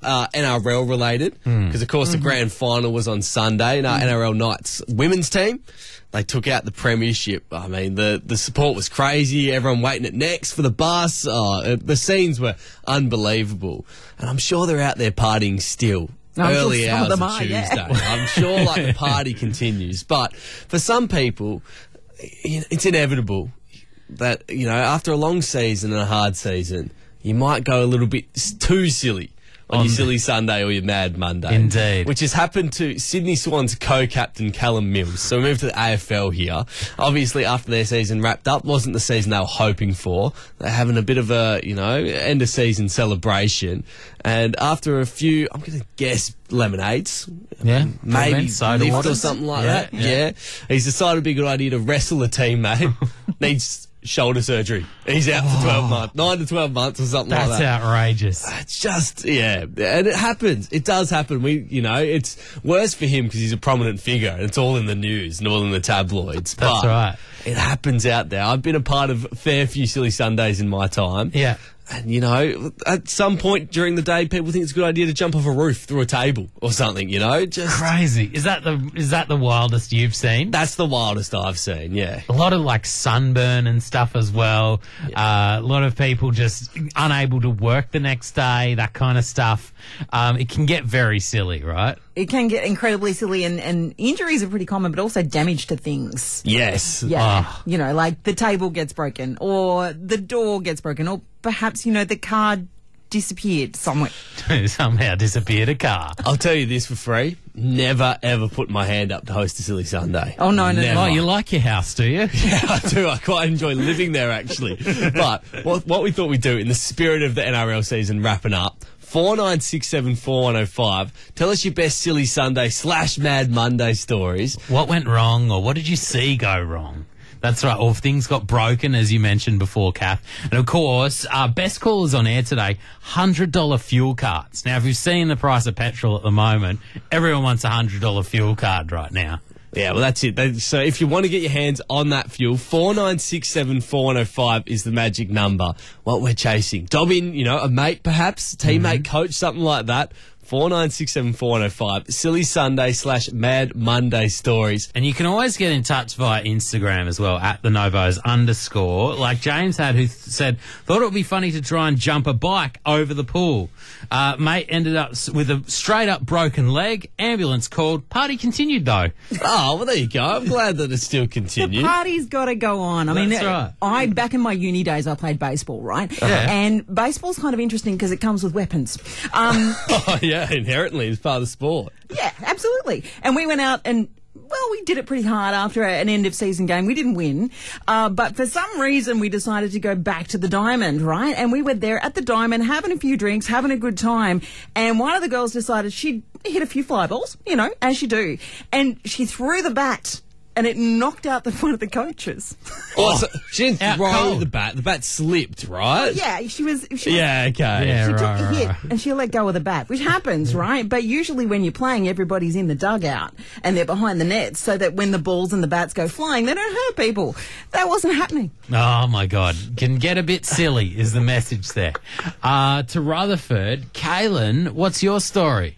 Speaker 4: uh, N R L related because, of course, the grand final was on Sunday, and our N R L Knights women's team, they took out the premiership. I mean, the, the support was crazy. Everyone waiting at Next for the bus. Oh, it, the scenes were unbelievable. And I'm sure they're out there partying still.
Speaker 5: I'm sure
Speaker 4: Early
Speaker 5: some of
Speaker 4: hours
Speaker 5: them
Speaker 4: of
Speaker 5: are,
Speaker 4: Tuesday.
Speaker 5: yeah.
Speaker 4: I'm sure like the party continues. But for some people, you know, it's inevitable that, you know, after a long season and a hard season, you might go a little bit s- too silly on,
Speaker 3: On
Speaker 4: your
Speaker 3: the-
Speaker 4: silly Sunday or your mad Monday.
Speaker 3: Indeed.
Speaker 4: Which has happened to Sydney Swans co-captain Callum Mills. So we moved to the A F L here. Obviously, after their season wrapped up, wasn't the season they were hoping for. They're having a bit of a, you know, end-of-season celebration. And after a few, I'm going to guess, lemonades.
Speaker 3: Yeah,
Speaker 4: Maybe
Speaker 3: Lemon, soda
Speaker 4: lift or
Speaker 3: waters.
Speaker 4: something like
Speaker 3: Yeah,
Speaker 4: that. Yeah. He's decided it'd be a good idea to wrestle a teammate. Needs shoulder surgery. He's out for twelve months, nine to twelve months or something
Speaker 3: That's
Speaker 4: like that.
Speaker 3: outrageous.
Speaker 4: It's just, yeah, and it happens. It does happen. We, you know, it's worse for him because he's a prominent figure and it's all in the news and all in the tabloids.
Speaker 3: That's
Speaker 4: but
Speaker 3: right.
Speaker 4: It happens out there. I've been a part of a fair few silly Sundays in my time.
Speaker 3: Yeah.
Speaker 4: And, you know, at some point during the day, people think it's a good idea to jump off a roof through a table or something, you know? Just
Speaker 3: Crazy. Is that the is that the wildest you've seen?
Speaker 4: That's the wildest I've seen, yeah.
Speaker 3: A lot of like sunburn and stuff as well. Uh, a lot of people just unable to work the next day, that kind of stuff. Um, it can get very silly, right?
Speaker 5: It can get incredibly silly, and, and injuries are pretty common, but also damage to things.
Speaker 4: Yes.
Speaker 5: Yeah.
Speaker 3: Oh.
Speaker 5: You know, like the table gets broken, or the door gets broken, or perhaps, you know, the car disappeared somewhere.
Speaker 3: Somehow disappeared a car.
Speaker 4: I'll tell you this for free. Never, ever put my hand up to host a silly Sunday.
Speaker 5: Oh, no, no, no.
Speaker 4: Never.
Speaker 3: Oh, you like your house, do you?
Speaker 4: Yeah, I do. I quite enjoy living there, actually. But what, what we thought we'd do in the spirit of the N R L season wrapping up, four nine six seven four one oh five, tell us your best silly Sunday slash mad Monday stories.
Speaker 3: What went wrong, or what did you see go wrong? That's right. Or if things got broken, as you mentioned before, Kath. And of course, our best callers on air today, one hundred dollars fuel cards. Now, if you've seen the price of petrol at the moment, everyone wants a one hundred dollars fuel card right now.
Speaker 4: Yeah, well, that's it. They- So if you want to get your hands on that fuel, four nine six seven four one oh five is the magic number. What we're chasing. Dob in, you know, a mate perhaps, teammate, coach, something like that. four nine six seven four one oh five. Silly Sunday slash Mad Monday stories.
Speaker 3: And you can always get in touch via Instagram as well, at the Novos underscore. Like James had, who th- said, thought it would be funny to try and jump a bike over the pool. Uh, mate ended up s- with a straight up broken leg. Ambulance called. Party continued though.
Speaker 4: Oh, well, there you go. I'm glad that it's still
Speaker 5: The
Speaker 4: continued.
Speaker 5: party's got to go on. I mean,
Speaker 3: That's right.
Speaker 5: I back in my uni days, I played baseball, right?
Speaker 3: Yeah.
Speaker 5: And baseball's kind of interesting because it comes with weapons. Um,
Speaker 4: Oh, yeah, inherently, it's part of the sport.
Speaker 5: yeah, absolutely. And we went out and, well, we did it pretty hard after an end of season game. We didn't win, uh, but for some reason we decided to go back to the Diamond, right? And we were there at the Diamond having a few drinks, having a good time. And one of the girls decided she'd hit a few fly balls, you know, as you do. And she threw the bat and it knocked out the one of the coaches.
Speaker 4: Oh, so she didn't
Speaker 3: Out
Speaker 4: throw
Speaker 3: cold.
Speaker 4: the bat. The bat slipped, right?
Speaker 5: Yeah, she was. She was
Speaker 4: Yeah, okay.
Speaker 3: Yeah,
Speaker 5: She took
Speaker 3: right,
Speaker 5: the
Speaker 3: right,
Speaker 5: hit
Speaker 3: right.
Speaker 5: and she let go of the bat, which happens, right? But usually when you're playing, everybody's in the dugout and they're behind the nets so that when the balls and the bats go flying, they don't hurt people. That wasn't happening.
Speaker 3: Oh my God. Can get a bit silly is the message there. Uh, to Rutherford, Kaylin, what's your story?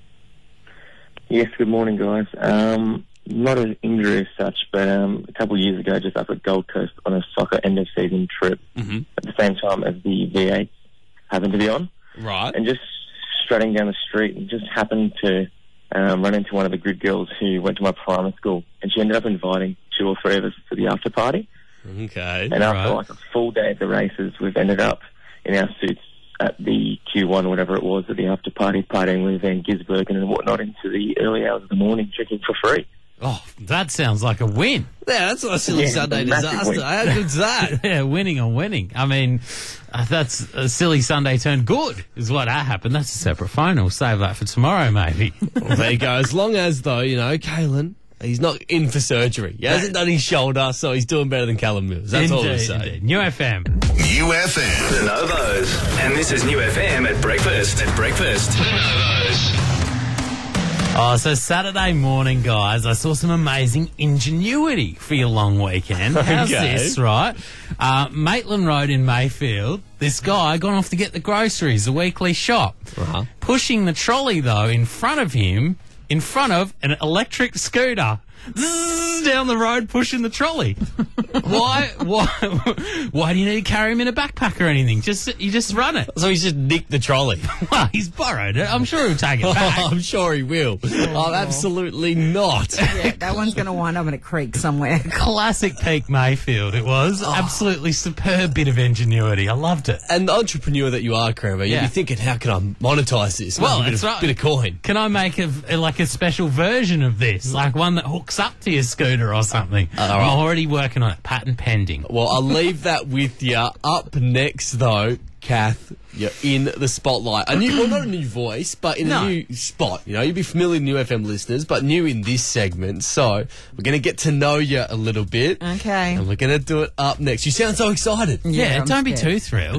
Speaker 8: Yes, good morning, guys. Um, not an injury as such, but um, a couple of years ago, just up at Gold Coast on a soccer end-of-season trip,
Speaker 4: Mm-hmm.
Speaker 8: at the same time as the V eight happened to be on,
Speaker 4: Right.
Speaker 8: and just strutting down the street, and just happened to um, run into one of the good girls who went to my primary school, and she ended up inviting two or three of us to the after party.
Speaker 4: Okay.
Speaker 8: And after
Speaker 3: Right.
Speaker 8: like a full day at the races, we've ended up in our suits at the Q one, whatever it was, at the after party, partying with Van Gisbergen and whatnot into the early hours of the morning, drinking for free.
Speaker 3: Oh, that sounds like a win.
Speaker 4: Yeah, that's not a silly
Speaker 8: Yeah,
Speaker 4: Sunday
Speaker 8: a massive
Speaker 4: disaster.
Speaker 8: win.
Speaker 4: How good's that?
Speaker 3: Yeah, winning on winning. I mean, uh, that's a silly Sunday turned good, is what that happened. That's a separate phone. We'll save that for tomorrow, maybe.
Speaker 4: Well, there you go. As long as, though, you know, Kalen, he's not in for surgery. He hasn't done his shoulder, so he's doing better than Callum Mills. That's all we're
Speaker 3: Indeed,
Speaker 4: saying.
Speaker 3: indeed. New F M.
Speaker 1: New F M. The Novos. And this is New F M at breakfast. At breakfast. The Novos.
Speaker 3: Oh, so Saturday morning, guys, I saw some amazing ingenuity for your long weekend. How's
Speaker 4: Okay.
Speaker 3: this, right? Uh, Maitland Road in Mayfield, this guy gone off to get the groceries, the weekly shop.
Speaker 4: Uh-huh.
Speaker 3: Pushing the trolley, though, in front of him, in front of an electric scooter. Zzz, down the road pushing the trolley. Why? Why? Why do you need to carry him in a backpack or anything? Just you just run it.
Speaker 4: So he's just nicked the trolley.
Speaker 3: Well, he's borrowed it. I'm sure he'll take it back.
Speaker 4: I'm sure he will. Oh, absolutely not.
Speaker 5: Yeah, that one's going to wind up in a creek somewhere.
Speaker 3: Classic peak Mayfield. It was absolutely superb bit of ingenuity. I loved it.
Speaker 4: And the entrepreneur that you are, Kramer,
Speaker 3: Yeah.
Speaker 4: you'd be thinking, how can I monetize this?
Speaker 3: Well,
Speaker 4: Make a bit
Speaker 3: that's
Speaker 4: of,
Speaker 3: right.
Speaker 4: bit of coin.
Speaker 3: Can I make a like a special version of this, like one that hooks up to your scooter or something?
Speaker 4: all right.
Speaker 3: I'm already working on it. Patent pending.
Speaker 4: Well, I'll leave that with you. Up next, though, Kath, you're in the spotlight. A new, well, not a new voice, but in
Speaker 5: No.
Speaker 4: a new spot. You know, you'll be familiar with New F M listeners, but new in this segment. So we're going to get to know you a little bit.
Speaker 5: Okay.
Speaker 4: And we're going to do it up next. You sound so excited.
Speaker 3: Yeah,
Speaker 5: I'm
Speaker 3: don't be
Speaker 5: scared.
Speaker 3: too thrilled.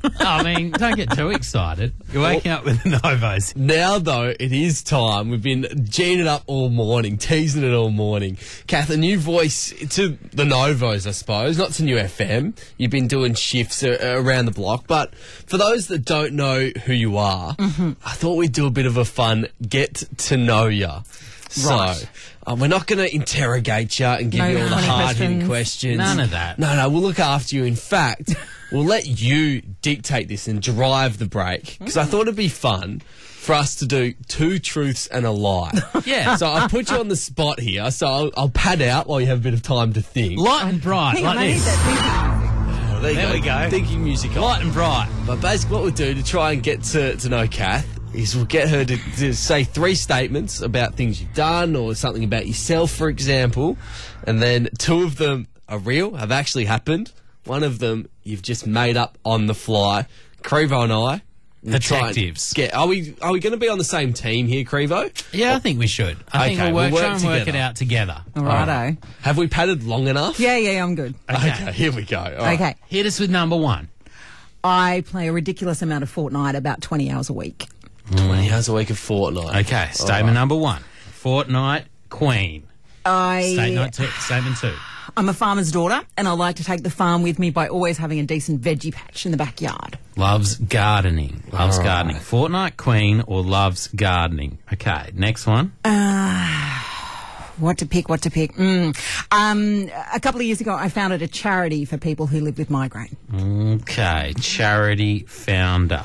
Speaker 3: I mean, don't get too excited. You're waking up with Novos.
Speaker 4: Now, though, it is time. We've been geeing it up all morning, teasing it all morning. Kath, a new voice to the Novos, I suppose, not to New F M. You've been doing shifts uh, around the block, but for those that don't know who you are,
Speaker 5: Mm-hmm.
Speaker 4: I thought we'd do a bit of a fun get to know ya. So,
Speaker 5: Right.
Speaker 4: uh, we're not going to interrogate you and give
Speaker 5: No
Speaker 4: you all the
Speaker 5: funny
Speaker 4: hard-hitting
Speaker 5: questions.
Speaker 4: questions.
Speaker 3: None of that.
Speaker 4: No, no, we'll look after you. In fact, we'll let you dictate this and drive the break, because I thought it'd be fun for us to do two truths and a lie.
Speaker 3: Yeah.
Speaker 4: So I'll put you on the spot here, so I'll, I'll pad out while you have a bit of time to think.
Speaker 3: Light and bright,
Speaker 5: Hang on,
Speaker 3: like
Speaker 5: I need
Speaker 3: this.
Speaker 5: that
Speaker 4: There, you
Speaker 3: There
Speaker 4: go.
Speaker 3: we go.
Speaker 4: Thinking music on.
Speaker 3: Light and bright.
Speaker 4: But basically what we'll do to try and get to, to know Kath is we'll get her to, to say three statements about things you've done or something about yourself, for example, and then two of them are real, have actually happened. One of them you've just made up on the fly. Crevo and I will try and
Speaker 3: Detectives.
Speaker 4: Get, are we are we going to be on the same team here, Crevo?
Speaker 3: Yeah, I think we should. I think
Speaker 4: Okay,
Speaker 3: we'll work,
Speaker 4: we'll work
Speaker 3: try and work it
Speaker 4: together.
Speaker 3: out together.
Speaker 5: Righto.
Speaker 4: Have we padded long enough?
Speaker 5: Yeah, yeah, I'm good.
Speaker 3: Okay.
Speaker 4: Here we go. All right.
Speaker 5: Okay.
Speaker 3: Hit us with number one.
Speaker 5: I play a ridiculous amount of Fortnite, about twenty hours a week.
Speaker 4: twenty hours a week of Fortnite.
Speaker 3: Okay, statement number one. Fortnite Queen.
Speaker 5: I,
Speaker 3: Statement two. Statement two.
Speaker 5: I'm a farmer's daughter, and I like to take the farm with me by always having a decent veggie patch in the backyard.
Speaker 3: Loves gardening. Loves
Speaker 4: All right.
Speaker 3: gardening. Fortnite Queen or loves gardening. Okay, next one.
Speaker 5: What to pick, what to pick. Mm. Um, a couple of years ago, I founded a charity for people who live with migraine.
Speaker 3: Okay, charity founder.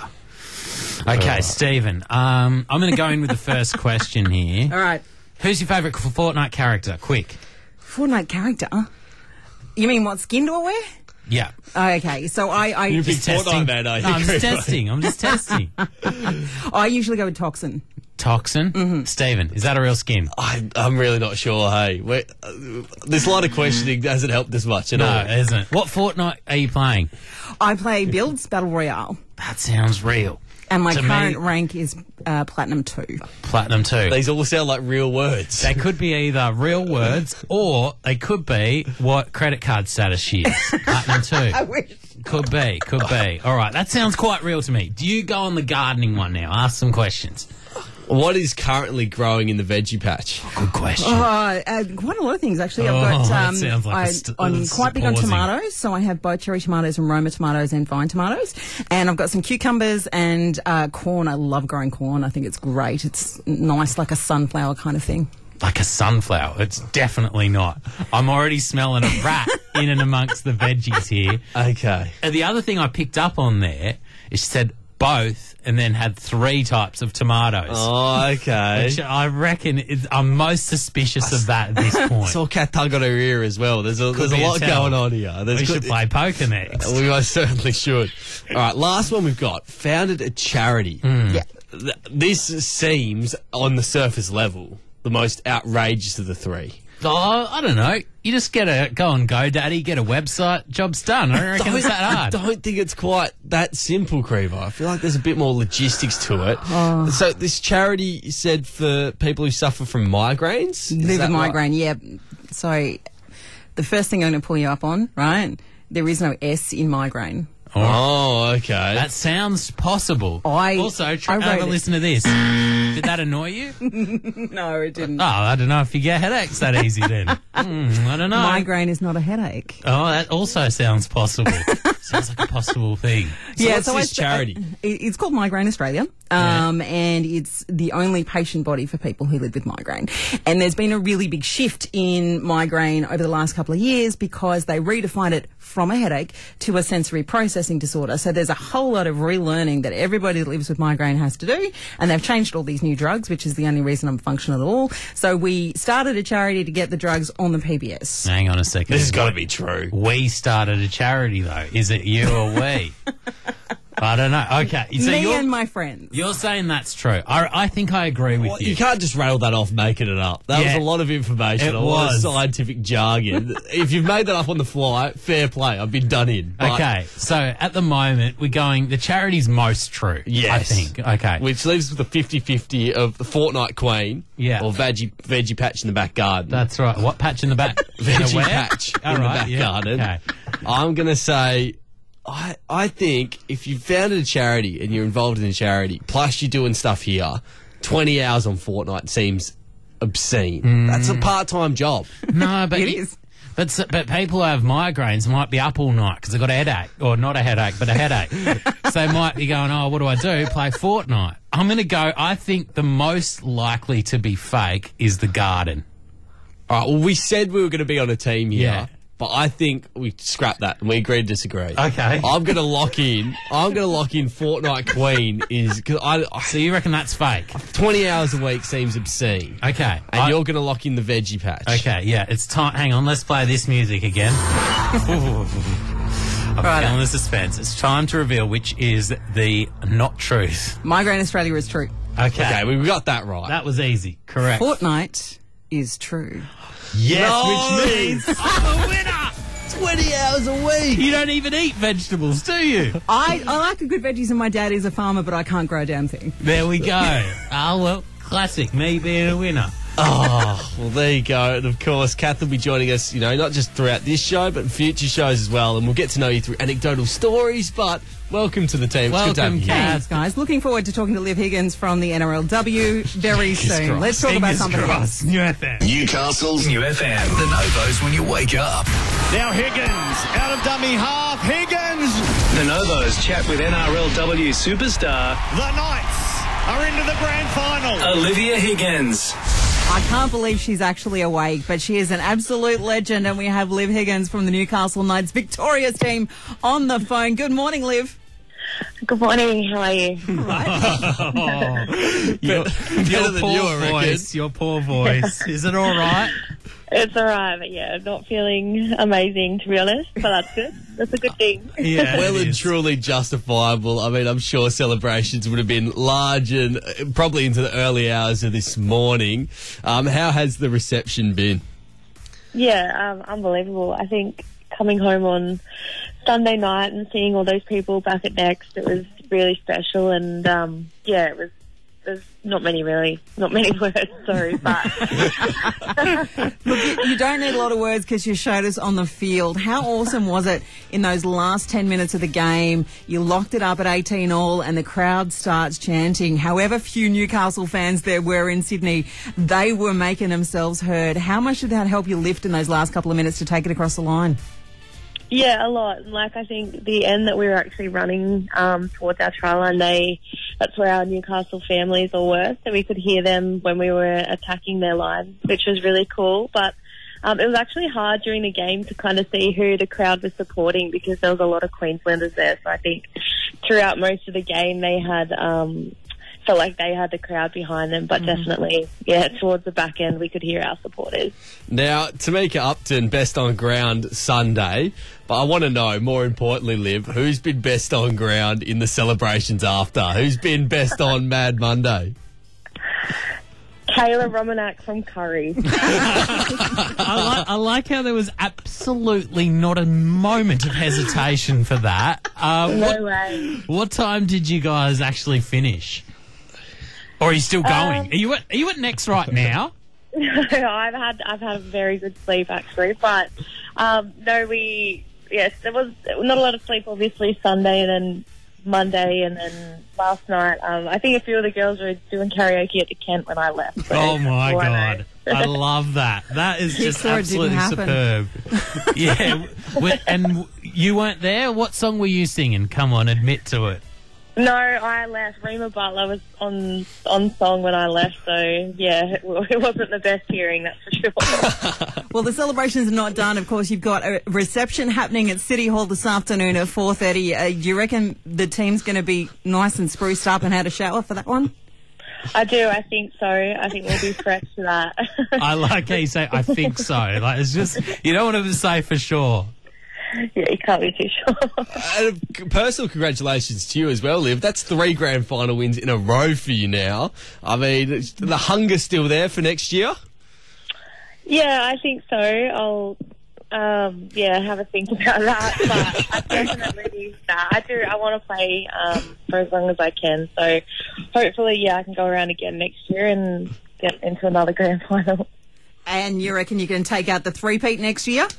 Speaker 3: Okay, Stephen. Um, I'm going to go in with the first question here.
Speaker 5: All right.
Speaker 3: Who's your favourite Fortnite character? Quick.
Speaker 5: Fortnite character? You mean what skin do I wear?
Speaker 3: Yeah.
Speaker 5: Oh, okay, so I I,
Speaker 4: You've been
Speaker 3: Just testing.
Speaker 4: Fortnite man, are you?
Speaker 3: No, I'm just
Speaker 4: Crevo?
Speaker 3: testing. I'm just testing.
Speaker 5: I usually go with Toxin.
Speaker 3: Toxin.
Speaker 5: Mm-hmm.
Speaker 3: Stephen, is that a real skin?
Speaker 4: I, I'm really not sure, hey. We're, uh, this line of questioning hasn't helped us much at
Speaker 3: No,
Speaker 4: all.
Speaker 3: it isn't. What Fortnite are you playing?
Speaker 5: I play Builds Battle Royale,
Speaker 3: That sounds real.
Speaker 5: and my
Speaker 3: To me-
Speaker 5: current rank is uh, Platinum two.
Speaker 3: Platinum two.
Speaker 4: These all sound like real words.
Speaker 3: They could be either real words or they could be what credit card status she is. Platinum two. Could be, could be. All right, that sounds quite real to me. Do you go on the gardening one now? Ask some questions.
Speaker 4: What is currently growing in the veggie patch?
Speaker 3: Good question.
Speaker 5: Uh, uh, quite a lot of things actually. I've
Speaker 3: Oh,
Speaker 5: got.
Speaker 3: that
Speaker 5: Um,
Speaker 3: sounds like a
Speaker 5: I,
Speaker 3: st-
Speaker 5: I'm
Speaker 3: it's
Speaker 5: quite big on
Speaker 3: pausing.
Speaker 5: tomatoes, so I have both cherry tomatoes and Roma tomatoes and vine tomatoes, and I've got some cucumbers and uh, corn. I love growing corn. I think it's great. It's nice, like a sunflower kind of thing.
Speaker 3: Like a sunflower. It's definitely not. I'm already smelling a rat in and amongst the veggies here.
Speaker 4: Okay.
Speaker 3: And the other thing I picked up on there is said both and then had three types of tomatoes.
Speaker 4: Oh, okay.
Speaker 3: Which I reckon is, I'm most suspicious of that at this point.
Speaker 4: Saw Cat tug on her ear as well. There's a, there's a
Speaker 3: be a
Speaker 4: lot
Speaker 3: tell.
Speaker 4: going on here. There's
Speaker 3: we
Speaker 4: good-
Speaker 3: should play poker next.
Speaker 4: We most certainly should. All right, last one we've got. Founded a charity.
Speaker 5: Yeah.
Speaker 4: Th- This seems, on the surface level, the most outrageous of the three.
Speaker 3: Oh, I don't know. You just get a go on GoDaddy, get a website, job's done. I don't reckon it's that
Speaker 4: I
Speaker 3: hard.
Speaker 4: don't think it's quite that simple, Crevo. I feel like there's a bit more logistics to it.
Speaker 5: Oh.
Speaker 4: So this charity said for people who suffer from migraines? Is
Speaker 5: Live
Speaker 4: that
Speaker 5: with
Speaker 4: right?
Speaker 5: migraine, yeah. So the first thing I'm going to pull you up on, right? There is no S in migraine.
Speaker 3: Or-
Speaker 4: Oh, okay.
Speaker 3: That sounds possible.
Speaker 5: I-
Speaker 3: also, try,
Speaker 5: I wrote
Speaker 3: have a
Speaker 5: it.
Speaker 3: listen to this. Did that annoy you?
Speaker 5: No, it didn't.
Speaker 3: Oh, I don't know if you get headaches that easy then. Mm, I don't know.
Speaker 5: Migraine is not a headache.
Speaker 3: Oh, that also sounds possible. Sounds like a possible thing.
Speaker 4: So what's
Speaker 5: I-
Speaker 4: this charity?
Speaker 5: uh, it- it's called Migraine Australia, um, and it's the only patient body for people who live with migraine. And there's been a really big shift in migraine over the last couple of years because they redefined it from a headache to a sensory processing disorder. So there's a whole lot of relearning that everybody that lives with migraine has to do, and they've changed all these new drugs, which is the only reason I'm functional at all. So we started a charity to get the drugs on the P B S.
Speaker 3: Hang on a second.
Speaker 4: This has got to be true.
Speaker 3: We started a charity, though. Is it you or we? I don't know. Okay. So
Speaker 5: Me
Speaker 3: you're,
Speaker 5: and my friends.
Speaker 3: you're saying that's true. I, I think I agree with
Speaker 4: Well,
Speaker 3: you.
Speaker 4: you can't just rattle that off making it up. That
Speaker 3: Yeah.
Speaker 4: was a lot of information,
Speaker 3: It
Speaker 4: a lot of
Speaker 3: was.
Speaker 4: scientific jargon. If you've made that up on the fly, fair play. I've been done in. But-
Speaker 3: Okay, so at the moment we're going. The charity's most true.
Speaker 4: Yes.
Speaker 3: I think. Okay,
Speaker 4: Which leaves with a fifty-fifty of the Fortnite Queen
Speaker 3: Yeah.
Speaker 4: or veggie, veggie patch in the back garden.
Speaker 3: that's right. What patch in the back?
Speaker 4: Veggie
Speaker 3: Where?
Speaker 4: patch
Speaker 3: All
Speaker 4: in the
Speaker 3: right,
Speaker 4: back
Speaker 3: yeah,
Speaker 4: garden.
Speaker 3: Okay.
Speaker 4: I'm going to say, I I think if you founded a charity and you're involved in a charity, plus you're doing stuff here, twenty hours on Fortnite seems obscene. That's a part-time job.
Speaker 3: No, but
Speaker 5: It
Speaker 3: you-
Speaker 5: is.
Speaker 3: But s- but people who have migraines might be up all night because they've got a headache, or not a headache, but a headache. So they might be going, "Oh, what do I do? Play Fortnite." I'm going to go. I think the most likely to be fake is the garden.
Speaker 4: All right, well, we said we were going to be on a team here.
Speaker 3: Yeah.
Speaker 4: But I think we scrapped that and we agreed to disagree.
Speaker 3: Okay.
Speaker 4: I'm going to lock in. I'm going to lock in Fortnite Queen is because I, I
Speaker 3: So you reckon that's fake?
Speaker 4: twenty hours a week seems obscene.
Speaker 3: Okay.
Speaker 4: And
Speaker 3: I-
Speaker 4: you're going to lock in the veggie patch.
Speaker 3: Okay, yeah, it's time. Hang on, let's play this music again. I'm feeling the suspense. It's time to reveal which is the not truth.
Speaker 5: Migraine Australia is true.
Speaker 3: Okay,
Speaker 4: Okay, we got that right.
Speaker 3: that was easy. Correct.
Speaker 5: Fortnite is true.
Speaker 3: Yes,
Speaker 4: No!
Speaker 3: which means I'm a winner.
Speaker 4: twenty hours a week.
Speaker 3: You don't even eat vegetables, do you?
Speaker 5: I, I like the good veggies, and my dad is a farmer, but I can't grow a damn thing.
Speaker 3: There we go. Ah, well, classic. Me being a winner.
Speaker 4: Oh, well, there you go. And of course, Kath will be joining us, you know, not just throughout this show, but future shows as well. And we'll get to know you through anecdotal stories. But welcome to the team. It's good to have
Speaker 3: Welcome,
Speaker 4: you.
Speaker 3: Kath.
Speaker 5: Thanks, guys. Looking forward to talking to Liv Higgins from the N R L W very soon.
Speaker 3: crossed.
Speaker 5: Let's talk about
Speaker 3: Fingers
Speaker 5: something else.
Speaker 3: crossed. New F M.
Speaker 1: Newcastle's New F M. The Novos when you wake up.
Speaker 9: Now Higgins, out of dummy half, Higgins!
Speaker 1: The Novos chat with N R L W superstar
Speaker 9: The Knights are into the grand final.
Speaker 1: Olivia Higgins.
Speaker 5: I can't believe she's actually awake, but she is an absolute legend, and we have Liv Higgins from the Newcastle Knights Victorious team on the phone. Good morning, Liv.
Speaker 10: Good morning. How are you?
Speaker 3: Your,
Speaker 4: Better
Speaker 3: your
Speaker 4: than
Speaker 3: poor
Speaker 4: you, I reckon.
Speaker 3: voice. Your poor voice. Is it all right?
Speaker 10: It's all right, but yeah, not feeling amazing to be honest. But that's good. That's a good thing.
Speaker 3: Yeah.
Speaker 4: Well
Speaker 3: it
Speaker 4: and
Speaker 3: is.
Speaker 4: truly justifiable. I mean, I'm sure celebrations would have been large and uh, probably into the early hours of this morning. Um, how has the reception been?
Speaker 10: Yeah, um, unbelievable. I think coming home on Sunday night and seeing all those people back at Next, it was really special. And um, yeah, it was. There's not many really, not many words. Sorry, but
Speaker 5: Look, you, you don't need a lot of words because you showed us on the field. How awesome was it in those last ten minutes of the game? You locked it up at eighteen all and the crowd starts chanting. However few Newcastle fans there were in Sydney, they were making themselves heard. How much did that help you lift in those last couple of minutes to take it across the line?
Speaker 10: yeah, a lot. And like I think the end that we were actually running um, towards our try line, they that's where our Newcastle families all were, so we could hear them when we were attacking their line, which was really cool. But um, it was actually hard during the game to kind of see who the crowd was supporting because there was a lot of Queenslanders there. So I think throughout most of the game they had um, felt like they had the crowd behind them, but definitely, yeah, towards the back end we could hear our supporters.
Speaker 4: Now, Tamika Upton, best on ground Sunday. But I want to know, more importantly, Liv, who's been best on ground in the celebrations after? Who's been best on Mad Monday?
Speaker 10: Kayla Romanak from Curry.
Speaker 3: I, like, I like how there was absolutely not a moment of hesitation for that. Uh,
Speaker 10: No
Speaker 3: what,
Speaker 10: way.
Speaker 3: what time did you guys actually finish? Or are you still going?
Speaker 10: Um,
Speaker 3: are you at, are you at Next right now?
Speaker 10: No, I've had I've had a very good sleep actually, but um, no, we yes, there was not a lot of sleep, obviously, Sunday and then Monday and then last night. Um, I think a few of the girls were doing karaoke at the Kent when I left. So
Speaker 3: Oh my
Speaker 10: all I know.
Speaker 3: God. I love that. That is just
Speaker 5: saw it didn't
Speaker 3: absolutely superb. Yeah. w- And w- you weren't there? What song were you singing? Come on, admit to it.
Speaker 10: No, I left. Rima Butler was on on song when I left, so yeah, it, it wasn't the best hearing, that's for sure.
Speaker 5: Well, the celebrations are not done. Of course, you've got a reception happening at City Hall this afternoon at four thirty. Uh, do you reckon the team's going to be nice and spruced up and had a shower for that one?
Speaker 10: I do, I think so. I think we'll be fresh for that.
Speaker 3: I like how you say, I think so. Like, it's just, you don't want to say for sure.
Speaker 10: Yeah, you can't be too sure.
Speaker 4: And a personal congratulations to you as well, Liv. That's three grand final wins in a row for you now. I mean, is the hunger's still there for next year?
Speaker 10: Yeah, I think so. I'll, um, yeah, have a think about that. But I definitely, nah, I do. I want to play um, for as long as I can. So hopefully, yeah, I can go around again next year and get into another grand final.
Speaker 5: And you reckon you can take out the three-peat next year?